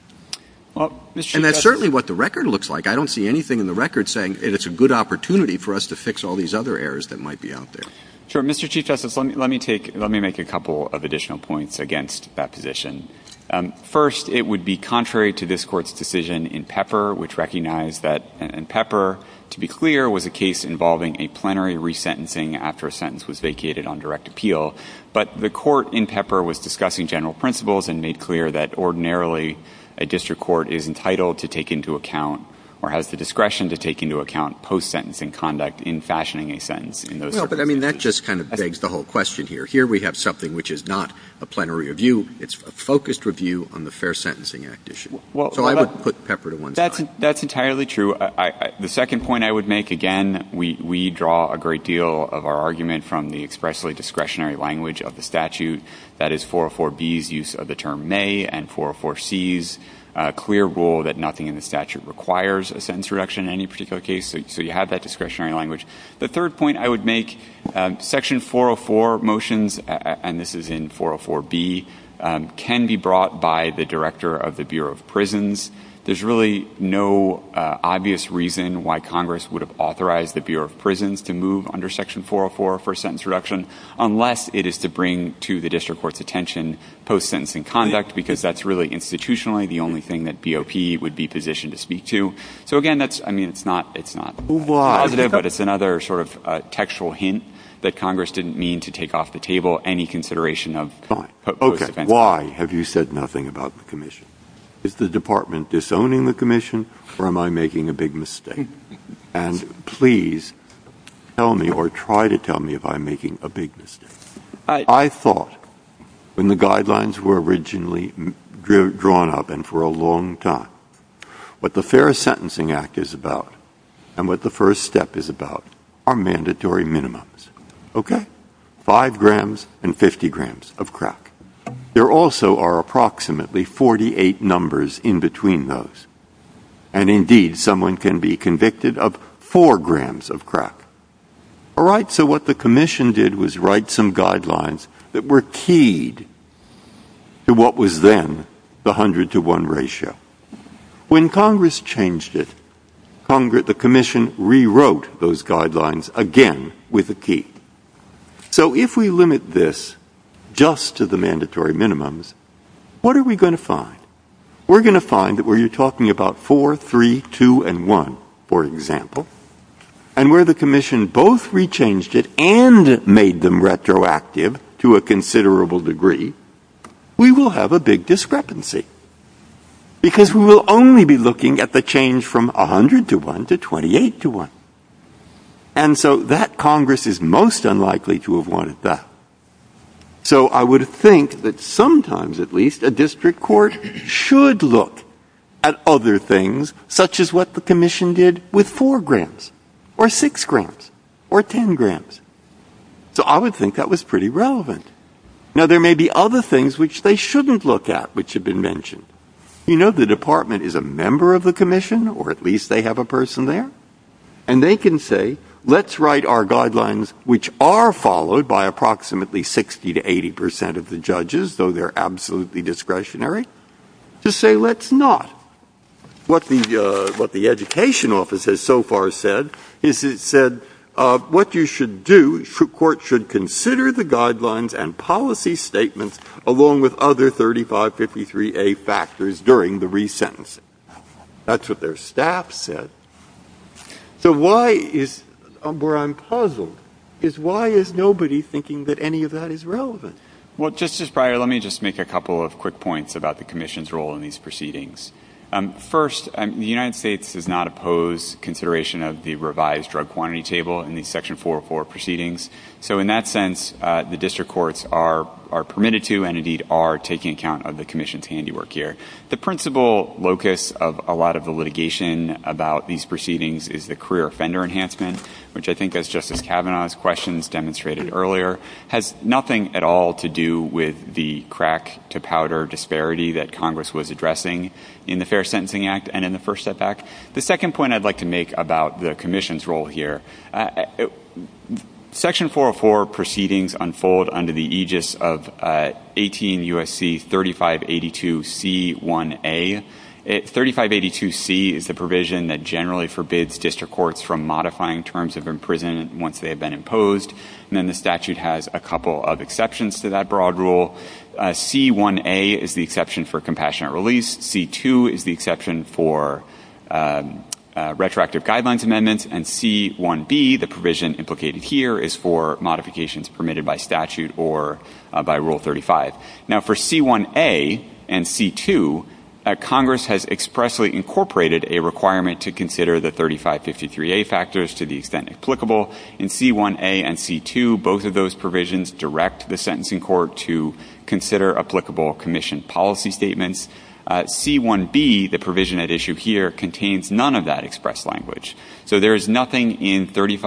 Well, and that's certainly what the record looks like. I don't see anything in the record saying it's a good opportunity for us to fix all these other errors that might be out there. Sure. Mr. Chief Justice, let me make a couple of additional points against that position. First, it would be contrary to this Court's decision in Pepper, which recognized that, and Pepper, to be clear, was a case involving a plenary resentencing after a sentence was vacated on direct appeal. But the Court in Pepper was discussing general principles and made clear that ordinarily a district court is entitled to take into account or has the discretion to take into account post-sentencing conduct in fashioning a sentence in those circumstances. But, that just kind of begs the whole question here. Here we have something which is not a plenary review. It's a focused review on the Fair Sentencing Act issue. So I would put Pepper to one side. That's entirely true. The second point I would make, again, we draw a great deal of our argument from the expressly discretionary language of the statute. That is 404B's use of the term may and 404C's clear rule that nothing in the statute requires a sentence reduction in any particular case. So you have that discretionary language. The third point I would make, Section 404 motions, and this is in 404B, can be brought by the director of the Bureau of Prisons. There's really no obvious reason why Congress would have authorized the Bureau of Prisons to move under Section 404 for sentence reduction unless it is to bring to the district court's attention post-sentencing conduct, because that's really institutionally the only thing that BOP would be positioned to speak to. So again, it's not positive, but it's another sort of textual hint that Congress didn't mean to take off the table any consideration of post-offense. Okay. Why have you said nothing about the commission? Is the department disowning the commission, or am I making a big mistake? And please tell me, or try to tell me, if I'm making a big mistake. I thought when the guidelines were originally drawn up, and for a long time, what the Fair Sentencing Act is about and what the first step is about are mandatory minimums. Okay? 5 grams and 50 grams of crack. There also are approximately 48 numbers in between those. And indeed, someone can be convicted of 4 grams of crack. All right, so what the commission did was write some guidelines that were keyed to what was then the 100-to-1 ratio. When Congress changed it, the commission rewrote those guidelines again with a key. So if we limit this just to the mandatory minimums, what are we going to find? we're going to find that where you're talking about 4, 3, 2, and 1, for example, and where the Commission both rechanged it and made them retroactive to a considerable degree, we will have a big discrepancy. Because we will only be looking at the change from 100 to 1 to 28 to 1. And so that Congress is most unlikely to have wanted that. So I would think that sometimes, at least, a district court should look at other things, such as what the Commission did with 4 grams, or 6 grams, or 10 grams. So I would think that was pretty relevant. Now, there may be other things which they shouldn't look at, which have been mentioned. You know, the Department is a member of the Commission, or at least they have a person there, and they can say, let's write our guidelines, which are followed by approximately 60 to 80% of the judges, though they're absolutely discretionary, to say let's not. What the Education Office has so far said is it said what you should do, court should consider the guidelines and policy statements along with other 3553A factors during the resentencing. That's what their staff said. So where I'm puzzled is why is nobody thinking that any of that is relevant? Well, Justice Breyer, let me just make a couple of quick points about the Commission's role in these proceedings. First, the United States does not oppose consideration of the revised drug quantity table in these Section 404 proceedings. So in that sense, the district courts are permitted to and indeed are taking account of the Commission's handiwork here. The principal locus of a lot of the litigation about these proceedings is the career offender enhancement, which I think, as Justice Kavanaugh's questions demonstrated earlier, has nothing at all to do with the crack-to-powder disparity that Congress was addressing in the Fair Sentencing Act and in the First Step Act. The second point I'd like to make about the Commission's role here, Section 404 proceedings unfold under the aegis of 18 U.S.C. 3582C1A. 3582C is the provision that generally forbids district courts from modifying terms of imprisonment once they have been imposed. And then the statute has a couple of exceptions to that broad rule. C1A is the exception for compassionate release. C2 is the exception for retroactive guidelines amendments, and C1B, the provision implicated here, is for modifications permitted by statute or by Rule 35. Now, for C1A and C2, Congress has expressly incorporated a requirement to consider the 3553A factors to the extent applicable. In C1A and C2, both of those provisions direct the sentencing court to consider applicable Commission policy statements. C1B, the provision at issue here, contains none of that express language. So there is nothing in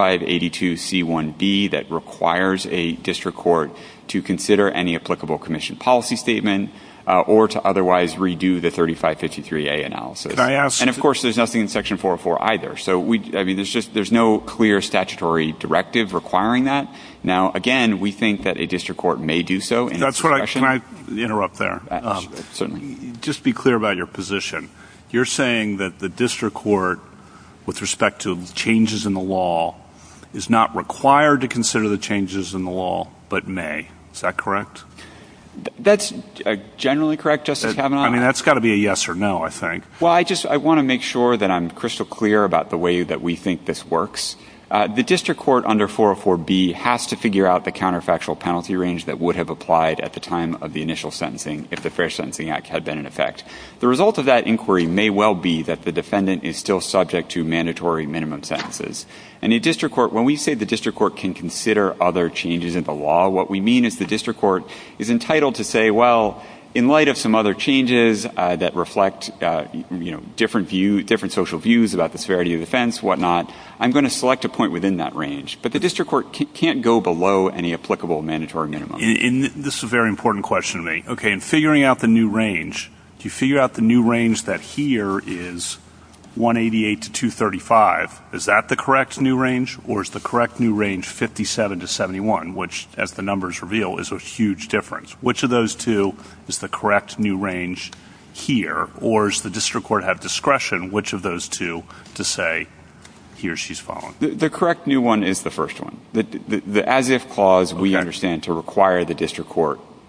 3582C1B that requires a district court to consider any applicable Commission policy statement or to otherwise redo the 3553A analysis. Can I ask? And, of course, there's nothing in Section 404 either. So, there's no clear statutory directive requiring that. Now, again, we think that a district court may do so in its discretion. Can I interrupt there? Certainly. Just be clear about your position. You're saying that the district court, with respect to changes in the law, is not required to consider the changes in the law, but may. Is that correct? That's generally correct, Justice Kavanaugh. I mean, that's got to be a yes or no, I think. Well, I want to make sure that I'm crystal clear about the way that we think this works. The district court under 404B has to figure out the counterfactual penalty range that would have applied at the time of the initial sentencing if the Fair Sentencing Act had been in effect. The result of that inquiry may well be that the defendant is still subject to mandatory minimum sentences. And a district court, when we say the district court can consider other changes in the law, what we mean is the district court is entitled to say, well, in light of some other changes that reflect, different social views about the severity of the offense, whatnot, I'm going to select a point within that range. But the district court can't go below any applicable mandatory minimum. This is a very important question to me. Okay, in figuring out the new range, do you figure out the new range that here is 188 to 235? Is that the correct new range, or is the correct new range 57 to 71, which, as the numbers reveal, is a huge difference? Which of those two is the correct new range here, or does the district court have discretion, which of those two, to say he or she's following? The correct new one is the first one. The as-if clause we understand to require the district court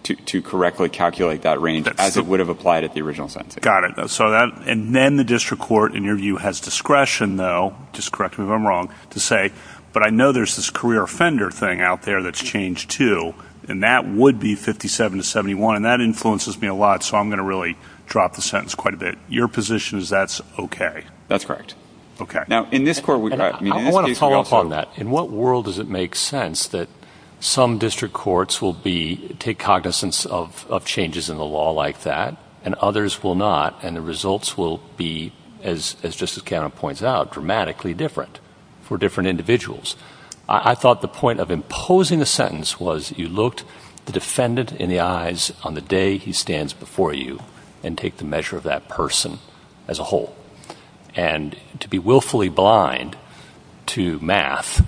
to correctly calculate that range as it would have applied at the original sentencing. Got it. So and then the district court, in your view, has discretion, though, just correct me if I'm wrong, to say, but I know there's this career offender thing out there that's changed too, and that would be 57 to 71, and that influences me a lot, so I'm going to really drop the sentence quite a bit. Your position is that's okay? That's correct. Okay. Now, in this court, I want to follow up on that. In what world does it make sense that some district courts will take cognizance of changes in the law like that, and others will not, and the results will be, as Justice Kavanaugh points out, dramatically different for different individuals? I thought the point of imposing a sentence was you looked the defendant in the eyes on the day he stands before you and take the measure of that person as a whole. And to be willfully blind to math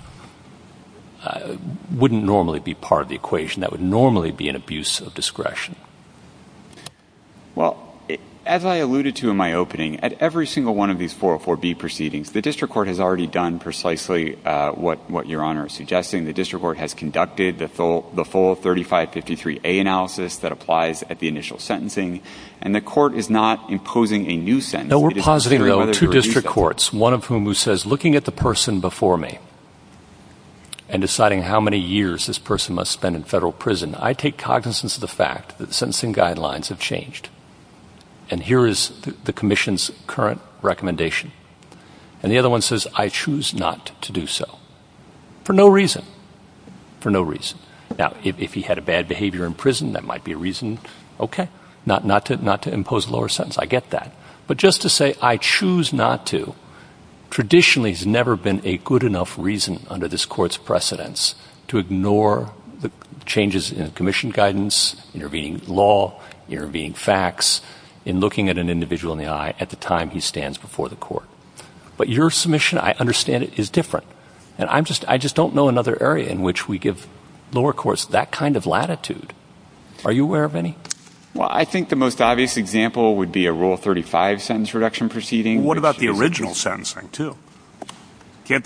wouldn't normally be part of the equation. That would normally be an abuse of discretion. Well, as I alluded to in my opening, at every single one of these 404B proceedings, the district court has already done precisely what Your Honor is suggesting. The district court has conducted the full 3553A analysis that applies at the initial sentencing, and the court is not imposing a new sentence. No, we're positing, though, two district courts, one of whom says, looking at the person before me and deciding how many years this person must spend in federal prison, I take cognizance of the fact that the sentencing guidelines have changed. And here is the Commission's current recommendation. And the other one says, I choose not to do so. For no reason. For no reason. Now, if he had a bad behavior in prison, that might be a reason, okay, not to impose a lower sentence. I get that. But just to say, I choose not to, traditionally has never been a good enough reason under this Court's precedents to ignore the changes in Commission guidance, intervening law, intervening facts, in looking at an individual in the eye at the time he stands before the court. But your submission, I understand it, is different. And I just don't know another area in which we give lower courts that kind of latitude. Are you aware of any? Well, I think the most obvious example would be a Rule 35 sentence reduction proceeding. Well, what about the original sentencing, too? Sorry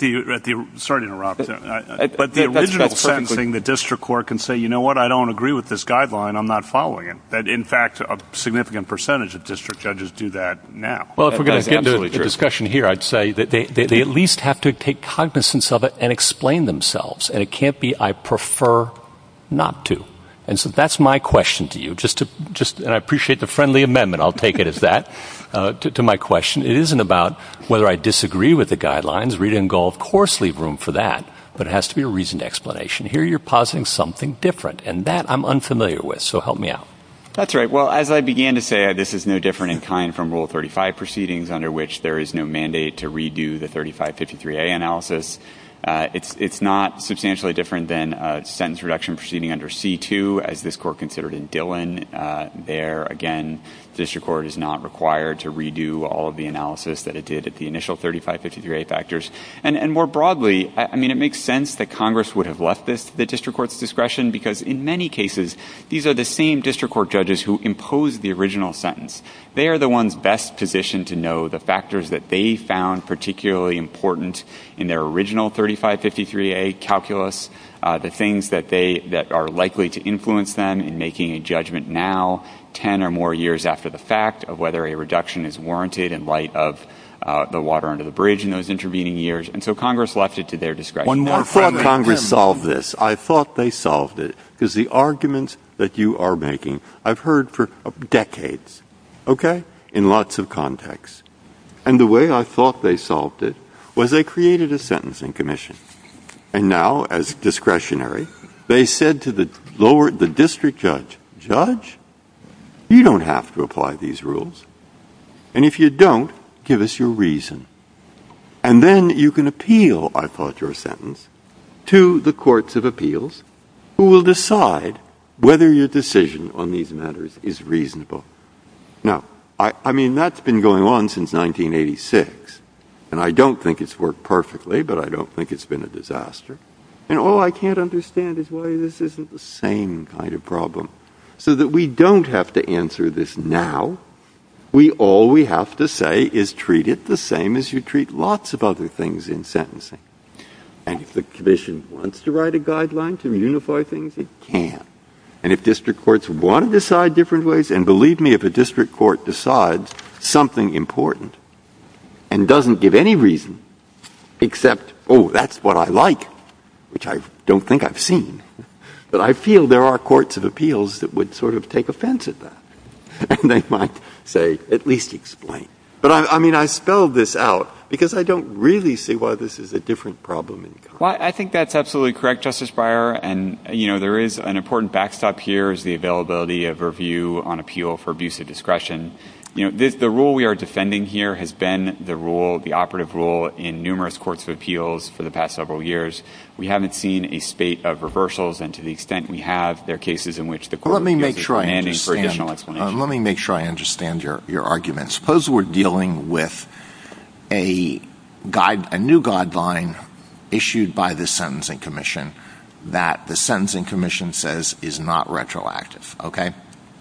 to interrupt, but the original sentencing, the district court can say, you know what, I don't agree with this guideline, I'm not following it. That, in fact, a significant percentage of district judges do that now. Well, if we're going to get into a discussion here, I'd say that they at least have to take cognizance of it and explain themselves. And it can't be, I prefer not to. And so that's my question to you, and I appreciate the friendly amendment, I'll take it as that, to my question. It isn't about whether I disagree with the guidelines. Rita and Gall, of course, leave room for that, but it has to be a reasoned explanation. Here you're positing something different, and that I'm unfamiliar with, so help me out. That's right. Well, as I began to say, this is no different in kind from Rule 35 proceedings, under which there is no mandate to redo the 3553A analysis. It's not substantially different than a sentence reduction proceeding under C2, as this Court considered in Dillon. There, again, the district court is not required to redo all of the analysis that it did at the initial 3553A factors. And more broadly, I mean, it makes sense that Congress would have left this to the district court's discretion, because in many cases, these are the same district court judges who imposed the original sentence. They are the ones best positioned to know the factors that they found particularly important in their original 3553A calculus, the things that are likely to influence them in making a judgment now, 10 or more years after the fact, of whether a reduction is warranted in light of the water under the bridge in those intervening years. And so Congress left it to their discretion. I thought Congress solved this. I thought they solved it, because the arguments that you are making, I've heard for decades, okay, in lots of contexts. And the way I thought they solved it was they created a sentencing commission. And now, as discretionary, they said to the district judge, Judge, you don't have to apply these rules. And if you don't, give us your reason. And then you can appeal, I thought, your sentence to the courts of appeals, who will decide whether your decision on these matters is reasonable. Now, I mean, that's been going on since 1986. And I don't think it's worked perfectly, but I don't think it's been a disaster. And all I can't understand is why this isn't the same kind of problem. So that we don't have to answer this now. All we have to say is treat it the same as you treat lots of other things in sentencing. And if the commission wants to write a guideline to unify things, it can. And if district courts want to decide different ways, and believe me, if a district court decides something important and doesn't give any reason except, oh, that's what I like, which I don't think I've seen, but I feel there are courts of appeals that would sort of take offense at that. And they might say, at least explain. But I spelled this out because I don't really see why this is a different problem in Congress. Well, I think that's absolutely correct, Justice Breyer. And, there is an important backstop here is the availability of review on appeal for abuse of discretion. The rule we are defending here has been the operative rule in numerous courts of appeals for the past several years. We haven't seen a spate of reversals, and to the extent we have, there are cases in which the court is demanding for additional explanation. Let me make sure I understand your argument. Suppose we're dealing with a new guideline issued by the Sentencing Commission that the Sentencing Commission says is not retroactive, okay?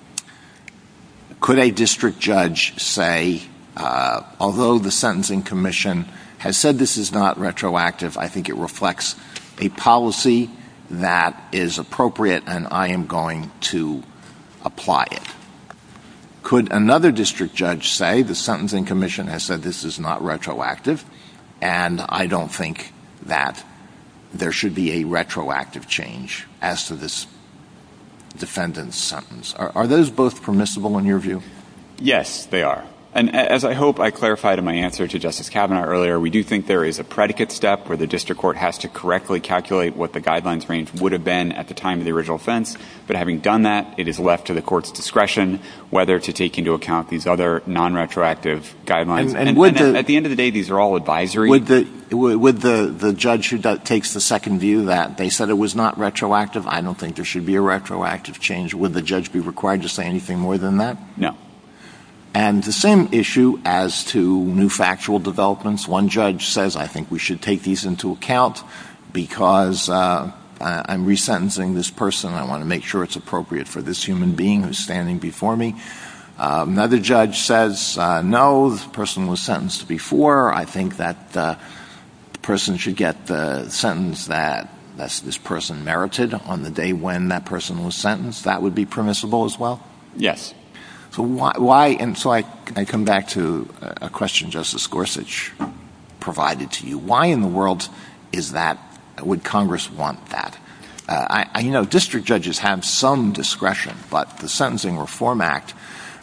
Could a district judge say, although the Sentencing Commission has said this is not retroactive, I think it reflects a policy that is appropriate and I am going to apply it? Could another district judge say the Sentencing Commission has said this is not retroactive and I don't think that there should be a retroactive change as to this defendant's sentence? Are those both permissible in your view? Yes, they are. And as I hope I clarified in my answer to Justice Kavanaugh earlier, we do think there is a predicate step where the district court has to correctly calculate what the guidelines range would have been at the time of the original offense. But having done that, it is left to the court's discretion whether to take into account these other non-retroactive guidelines. And at the end of the day, these are all advisory. Would the judge who takes the second view that they said it was not retroactive, I don't think there should be a retroactive change, would the judge be required to say anything more than that? No. And the same issue as to new factual developments. One judge says, I think we should take these into account because I'm resentencing this person. I want to make sure it's appropriate for this human being who's standing before me. Another judge says, no, the person was sentenced before. I think that the person should get the sentence that this person merited on the day when that person was sentenced. That would be permissible as well? Yes. So why and so I come back to a question Justice Gorsuch provided to you. Why in the world would Congress want that? District judges have some discretion, but the Sentencing Reform Act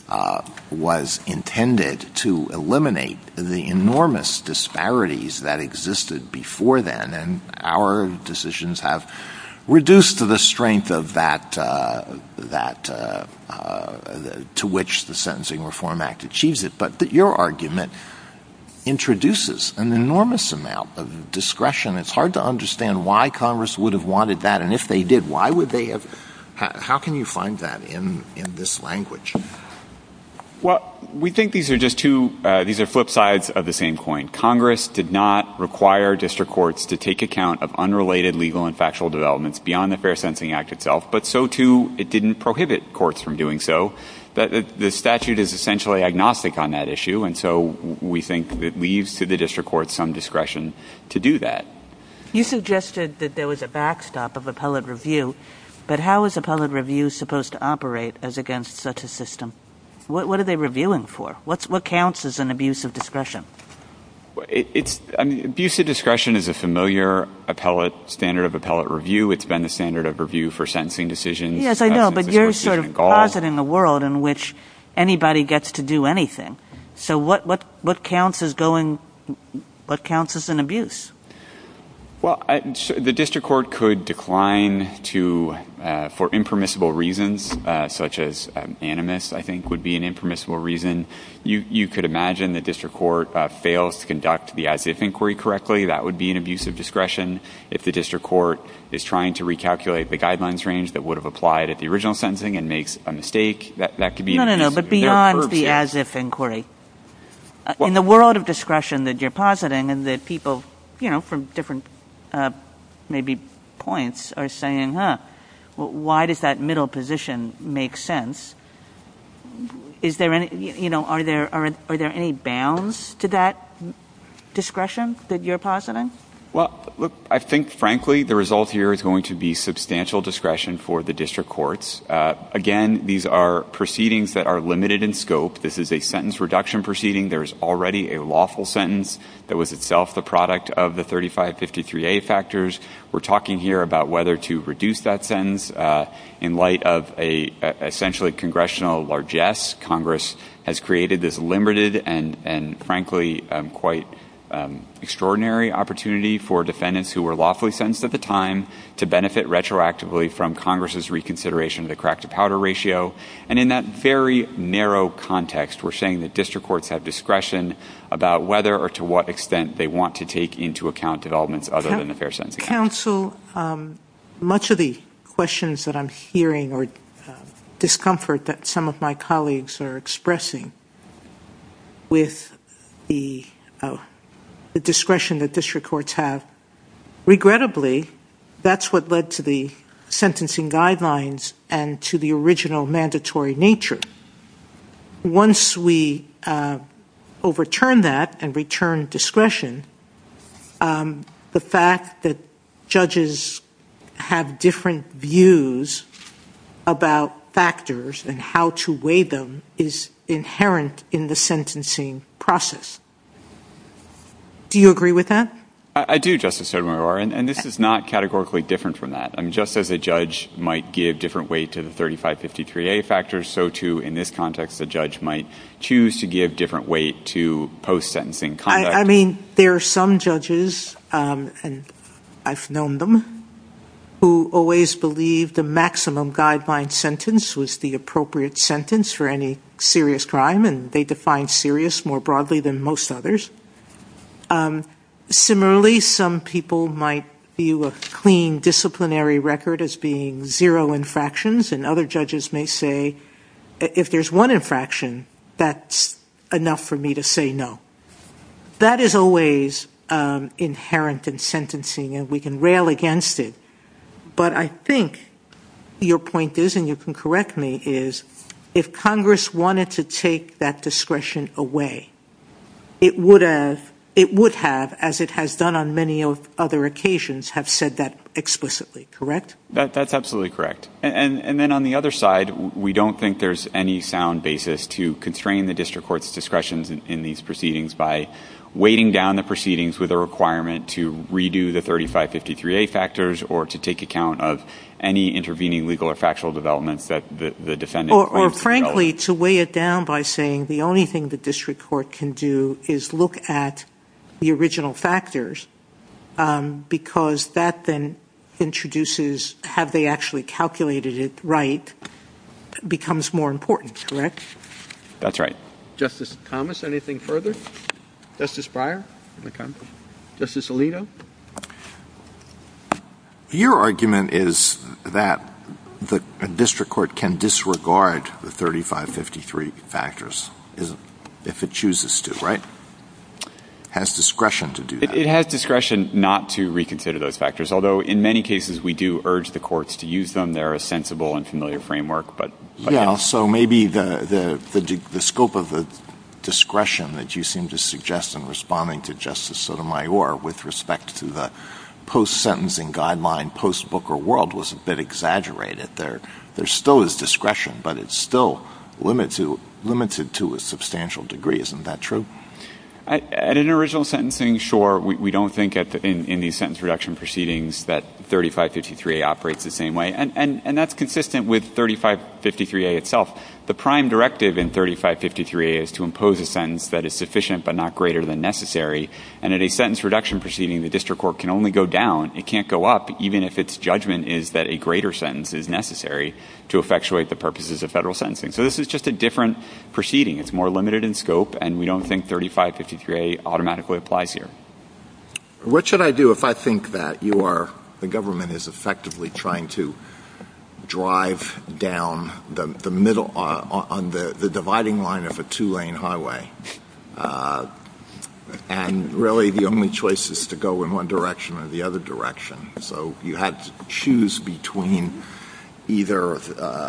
was intended to eliminate the enormous disparities that existed before then, and our decisions have reduced to the strength of that to which the Sentencing Reform Act achieves it. But your argument introduces an enormous amount of discretion. It's hard to understand why Congress would have wanted that, and if they did, why would they have? How can you find that in this language? Well, we think these are just these are flip sides of the same coin. Congress did not require district courts to take account of unrelated legal and factual developments beyond the Fair Sentencing Act itself, but so too it didn't prohibit courts from doing so. The statute is essentially agnostic on that issue, and so we think it leaves to the district courts some discretion to do that. You suggested that there was a backstop of appellate review, but how is appellate review supposed to operate as against such a system? What are they reviewing for? What counts as an abuse of discretion? Abuse of discretion is a familiar standard of appellate review. It's been the standard of review for sentencing decisions. Yes, I know, but you're sort of positing a world in which anybody gets to do anything. So what counts as an abuse? Well, the district court could decline to, for impermissible reasons, such as animus, I think, would be an impermissible reason. You could imagine the district court fails to conduct the as-if inquiry correctly. That would be an abuse of discretion. If the district court is trying to recalculate the guidelines range that would have applied at the original sentencing and makes a mistake, that could be an abuse. No, but beyond the as-if inquiry. In the world of discretion that you're positing and that people, from different maybe points are saying, why does that middle position make sense? Is there any, are there any bounds to that discretion that you're positing? Well, look, I think, frankly, the result here is going to be substantial discretion for the district courts. Again, these are proceedings that are limited in scope. This is a sentence reduction proceeding. There is already a lawful sentence that was itself the product of the 3553A factors. We're talking here about whether to reduce that sentence in light of a essentially congressional largesse. Congress has created this limited and frankly, quite extraordinary opportunity for defendants who were lawfully sentenced at the time to benefit retroactively from Congress's reconsideration of the crack-to-powder ratio. And in that very narrow context, we're saying that district courts have discretion about whether or to what extent they want to take into account developments other than the Fair Sentencing Act. Counsel, much of the questions that I'm hearing or discomfort that some of my colleagues are expressing with the discretion that district courts have, regrettably, that's what led to the sentencing guidelines and to the original mandatory nature. Once we overturn that and return discretion, the fact that judges have different views about factors and how to weigh them is inherent in the sentencing process. Do you agree with that? I do, Justice Sotomayor, and this is not categorically different from that. I mean, just as a judge might give different weight to the 3553A factors, so too in this context a judge might choose to give different weight to post-sentencing conduct. I mean, there are some judges, and I've known them, who always believed the maximum guideline sentence was the appropriate sentence for any serious crime, and they define serious more broadly than most others. Similarly, some people might view a clean disciplinary record as being 0 infractions, and other judges may say, if there's 1 infraction, that's enough for me to say no. That is always inherent in sentencing, and we can rail against it. But I think your point is, and you can correct me, is if Congress wanted to take that discretion away, it would have, as it has done on many other occasions, have said that explicitly, correct? That's absolutely correct. And then on the other side, we don't think there's any sound basis to constrain the district court's discretions in these proceedings by weighting down the proceedings with a requirement to redo the 3553A factors or to take account of any intervening legal or factual developments that the defendant or frankly, to weigh it down by saying the only thing the district court can do is look at the original factors, because that then introduces, have they actually calculated it right, becomes more important, correct? That's right. Justice Thomas, anything further? Justice Breyer? Justice Alito? Your argument is that the district court can disregard the 3553 factors if it chooses to, right? Has discretion to do that. It has discretion not to reconsider those factors, although in many cases we do urge the courts to use them. They're a sensible and familiar framework. But yeah, so maybe the scope of the discretion that you seem to suggest in responding to Justice Sotomayor with respect to the post-sentencing guideline, post-Booker world was a bit exaggerated. There still is discretion, but it's still limited to a substantial degree. Isn't that true? At an original sentencing, sure. We don't think in these sentence reduction proceedings that 3553A operates the same way. And that's consistent with 3553A itself. The prime directive in 3553A is to impose a sentence that is sufficient but not greater than necessary. And at a sentence reduction proceeding, the district court can only go down. It can't go up, even if its judgment is that a greater sentence is necessary to effectuate the purposes of federal sentencing. So this is just a different proceeding. It's more limited in scope, and we don't think 3553A automatically applies here. What should I do if I think that the government is effectively trying to drive down the middle on the dividing line of a 2-lane highway, and really the only choice is to go in one direction or the other direction? So you had to choose between either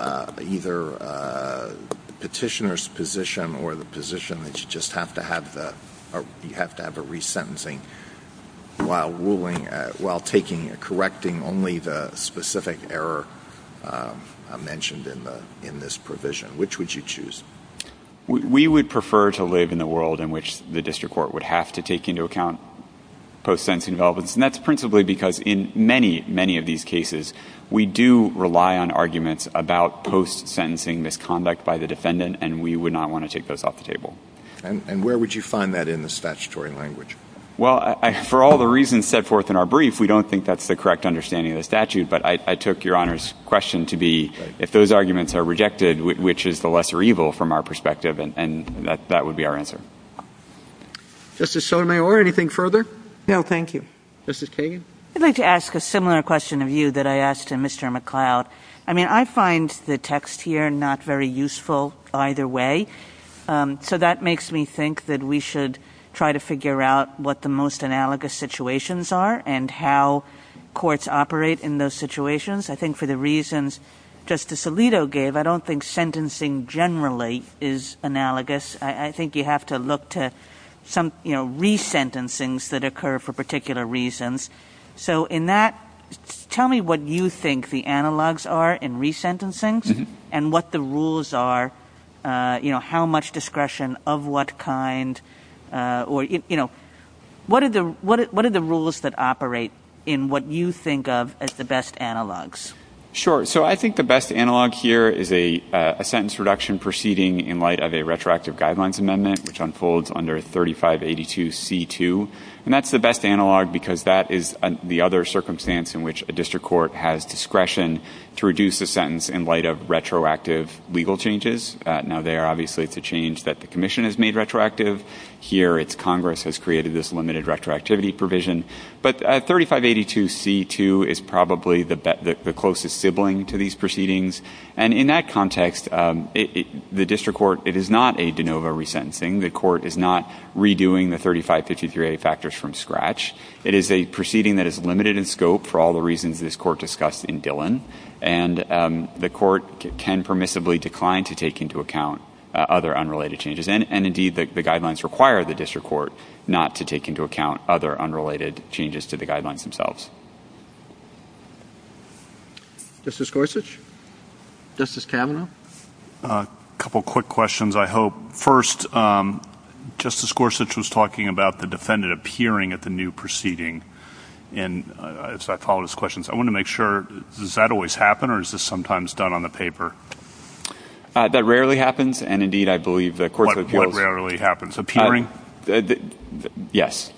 petitioner's position or the position that you just have to have a resentencing. while correcting only the specific error mentioned in this provision? Which would you choose? We would prefer to live in the world in which the district court would have to take into account post-sentencing developments, and that's principally because in many of these cases, we do rely on arguments about post-sentencing misconduct by the defendant, and we would not want to take those off the table. And where would you find that in the statutory language? Well, for all the reasons set forth in our brief, we don't think that's the correct understanding of the statute, but I took Your Honor's question to be if those arguments are rejected, which is the lesser evil from our perspective, and that would be our answer. Justice Sotomayor, anything further? No, thank you. Justice Kagan? I'd like to ask a similar question of you that I asked to Mr. McLeod. I mean, I find the text here not very useful either way, so that makes me think that we should try to figure out what the most analogous situations are and how courts operate in those situations. I think for the reasons Justice Alito gave, I don't think sentencing generally is analogous. I think you have to look to some, resentencings that occur for particular reasons. So in that, tell me what you think the analogs are in resentencings and what the rules are, how much discretion, of what kind, what are the rules that operate in what you think of as the best analogs? Sure. So I think the best analog here is a sentence reduction proceeding in light of a retroactive guidelines amendment, which unfolds under 3582C2. And that's the best analog because that is the other circumstance in which a district court has discretion to reduce a sentence in light of retroactive legal changes. Now, there, obviously, it's a change that the Commission has made retroactive. Here, it's Congress has created this limited retroactivity provision. But 3582C2 is probably the closest sibling to these proceedings. And in that context, the district court, it is not a de novo resentencing. The court is not redoing the 3553A factors from scratch. It is a proceeding that is limited in scope for all the reasons this court discussed in Dillon. And the court can permissibly decline to take into account other unrelated changes. And indeed, the guidelines require the district court not to take into account other unrelated changes to the guidelines themselves. Justice Gorsuch? Justice Kavanaugh? A couple quick questions, I hope. First, Justice Gorsuch was talking about the defendant appearing at the new proceeding. And as I followed his questions, I want to make sure, does that always happen or is this sometimes done on the paper? That rarely happens, and indeed I believe the Courts of Appeals... What rarely happens? Appearing? Yes.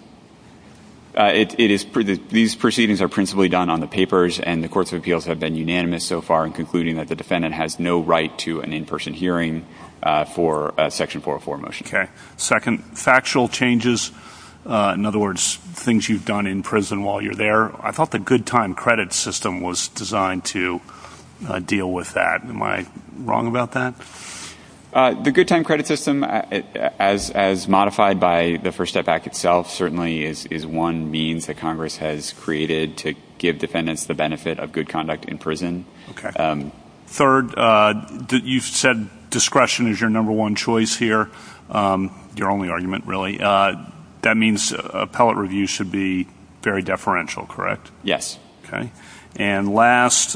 These proceedings are principally done on the papers, and the Courts of Appeals have been unanimous so far in concluding that the defendant has no right to an in-person hearing for a Section 404 motion. Okay. Second, factual changes. In other words, things you've done in prison while you're there. I thought the good time credit system was designed to deal with that. Am I wrong about that? The good time credit system, as modified by the First Step Act itself, certainly is one means that Congress has created to give defendants the benefit of good conduct in prison. Okay. Third, you've said discretion is your number one choice here, your only argument, really. That means appellate review should be very deferential, correct? Yes. Okay. And last,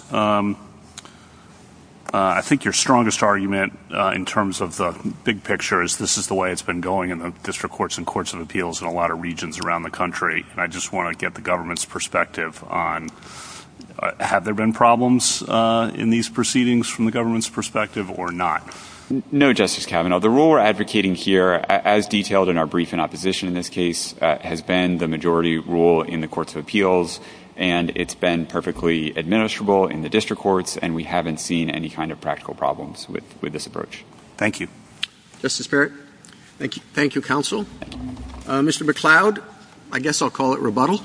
I think your strongest argument in terms of the big picture is this is the way it's been going in the district courts and courts of appeals in a lot of regions around the country. And I just want to get the government's perspective on have there been problems in these proceedings from the government's perspective or not? No, Justice Kavanaugh. The rule we're advocating here, as detailed in our brief in opposition in this case, has been the majority rule in the courts of appeals, and it's been perfectly administrable in the district courts, and we haven't seen any kind of practical problems with this approach. Thank you. Justice Barrett? Thank you, counsel. Mr. McLeod, I guess I'll call it rebuttal.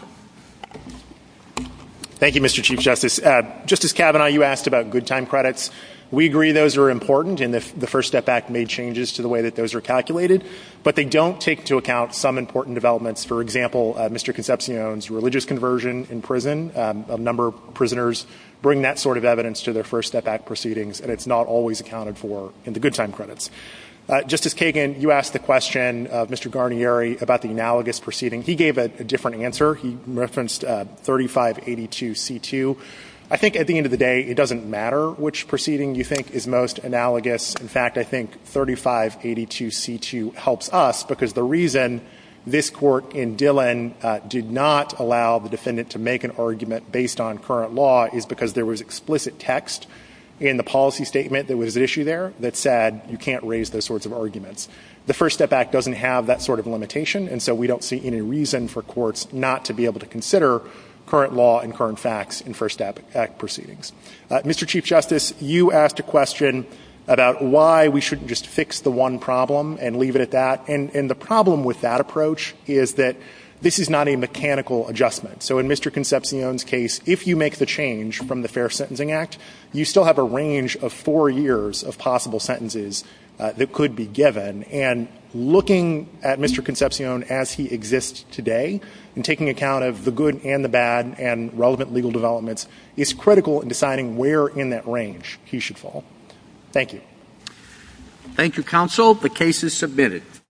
Thank you, Mr. Chief Justice. Justice Kavanaugh, you asked about good time credits. We agree those are important, and the First Step Act made changes to the way that those are calculated, but they don't take into account some important developments. For example, Mr. Concepcion's religious conversion in prison. A number of prisoners bring that sort of evidence to their First Step Act proceedings, and it's not always accounted for in the good time credits. Justice Kagan, you asked the question of Mr. Garnieri about the analogous proceeding. He gave a different answer. He referenced 3582C2. I think at the end of the day, it doesn't matter which proceeding you think is most analogous. In fact, I think 3582C2 helps us because the reason this court in Dillon did not allow the defendant to make an argument based on current law is because there was explicit text in the policy statement that was at issue there that said you can't raise those sorts of arguments. The First Step Act doesn't have that sort of limitation, and so we don't see any reason for courts not to be able to consider current law and current facts in First Step Act proceedings. Mr. Chief Justice, you asked a question about why we shouldn't just fix the one problem and leave it at that. And the problem with that approach is that this is not a mechanical adjustment. So in Mr. Concepcion's case, if you make the change from the Fair Sentencing Act, you still have a range of 4 years of possible sentences that could be given. And looking at Mr. Concepcion as he exists today and taking account of the good and the bad and relevant legal developments is critical in deciding where in that range he should fall. Thank you. Thank you, counsel. The case is submitted.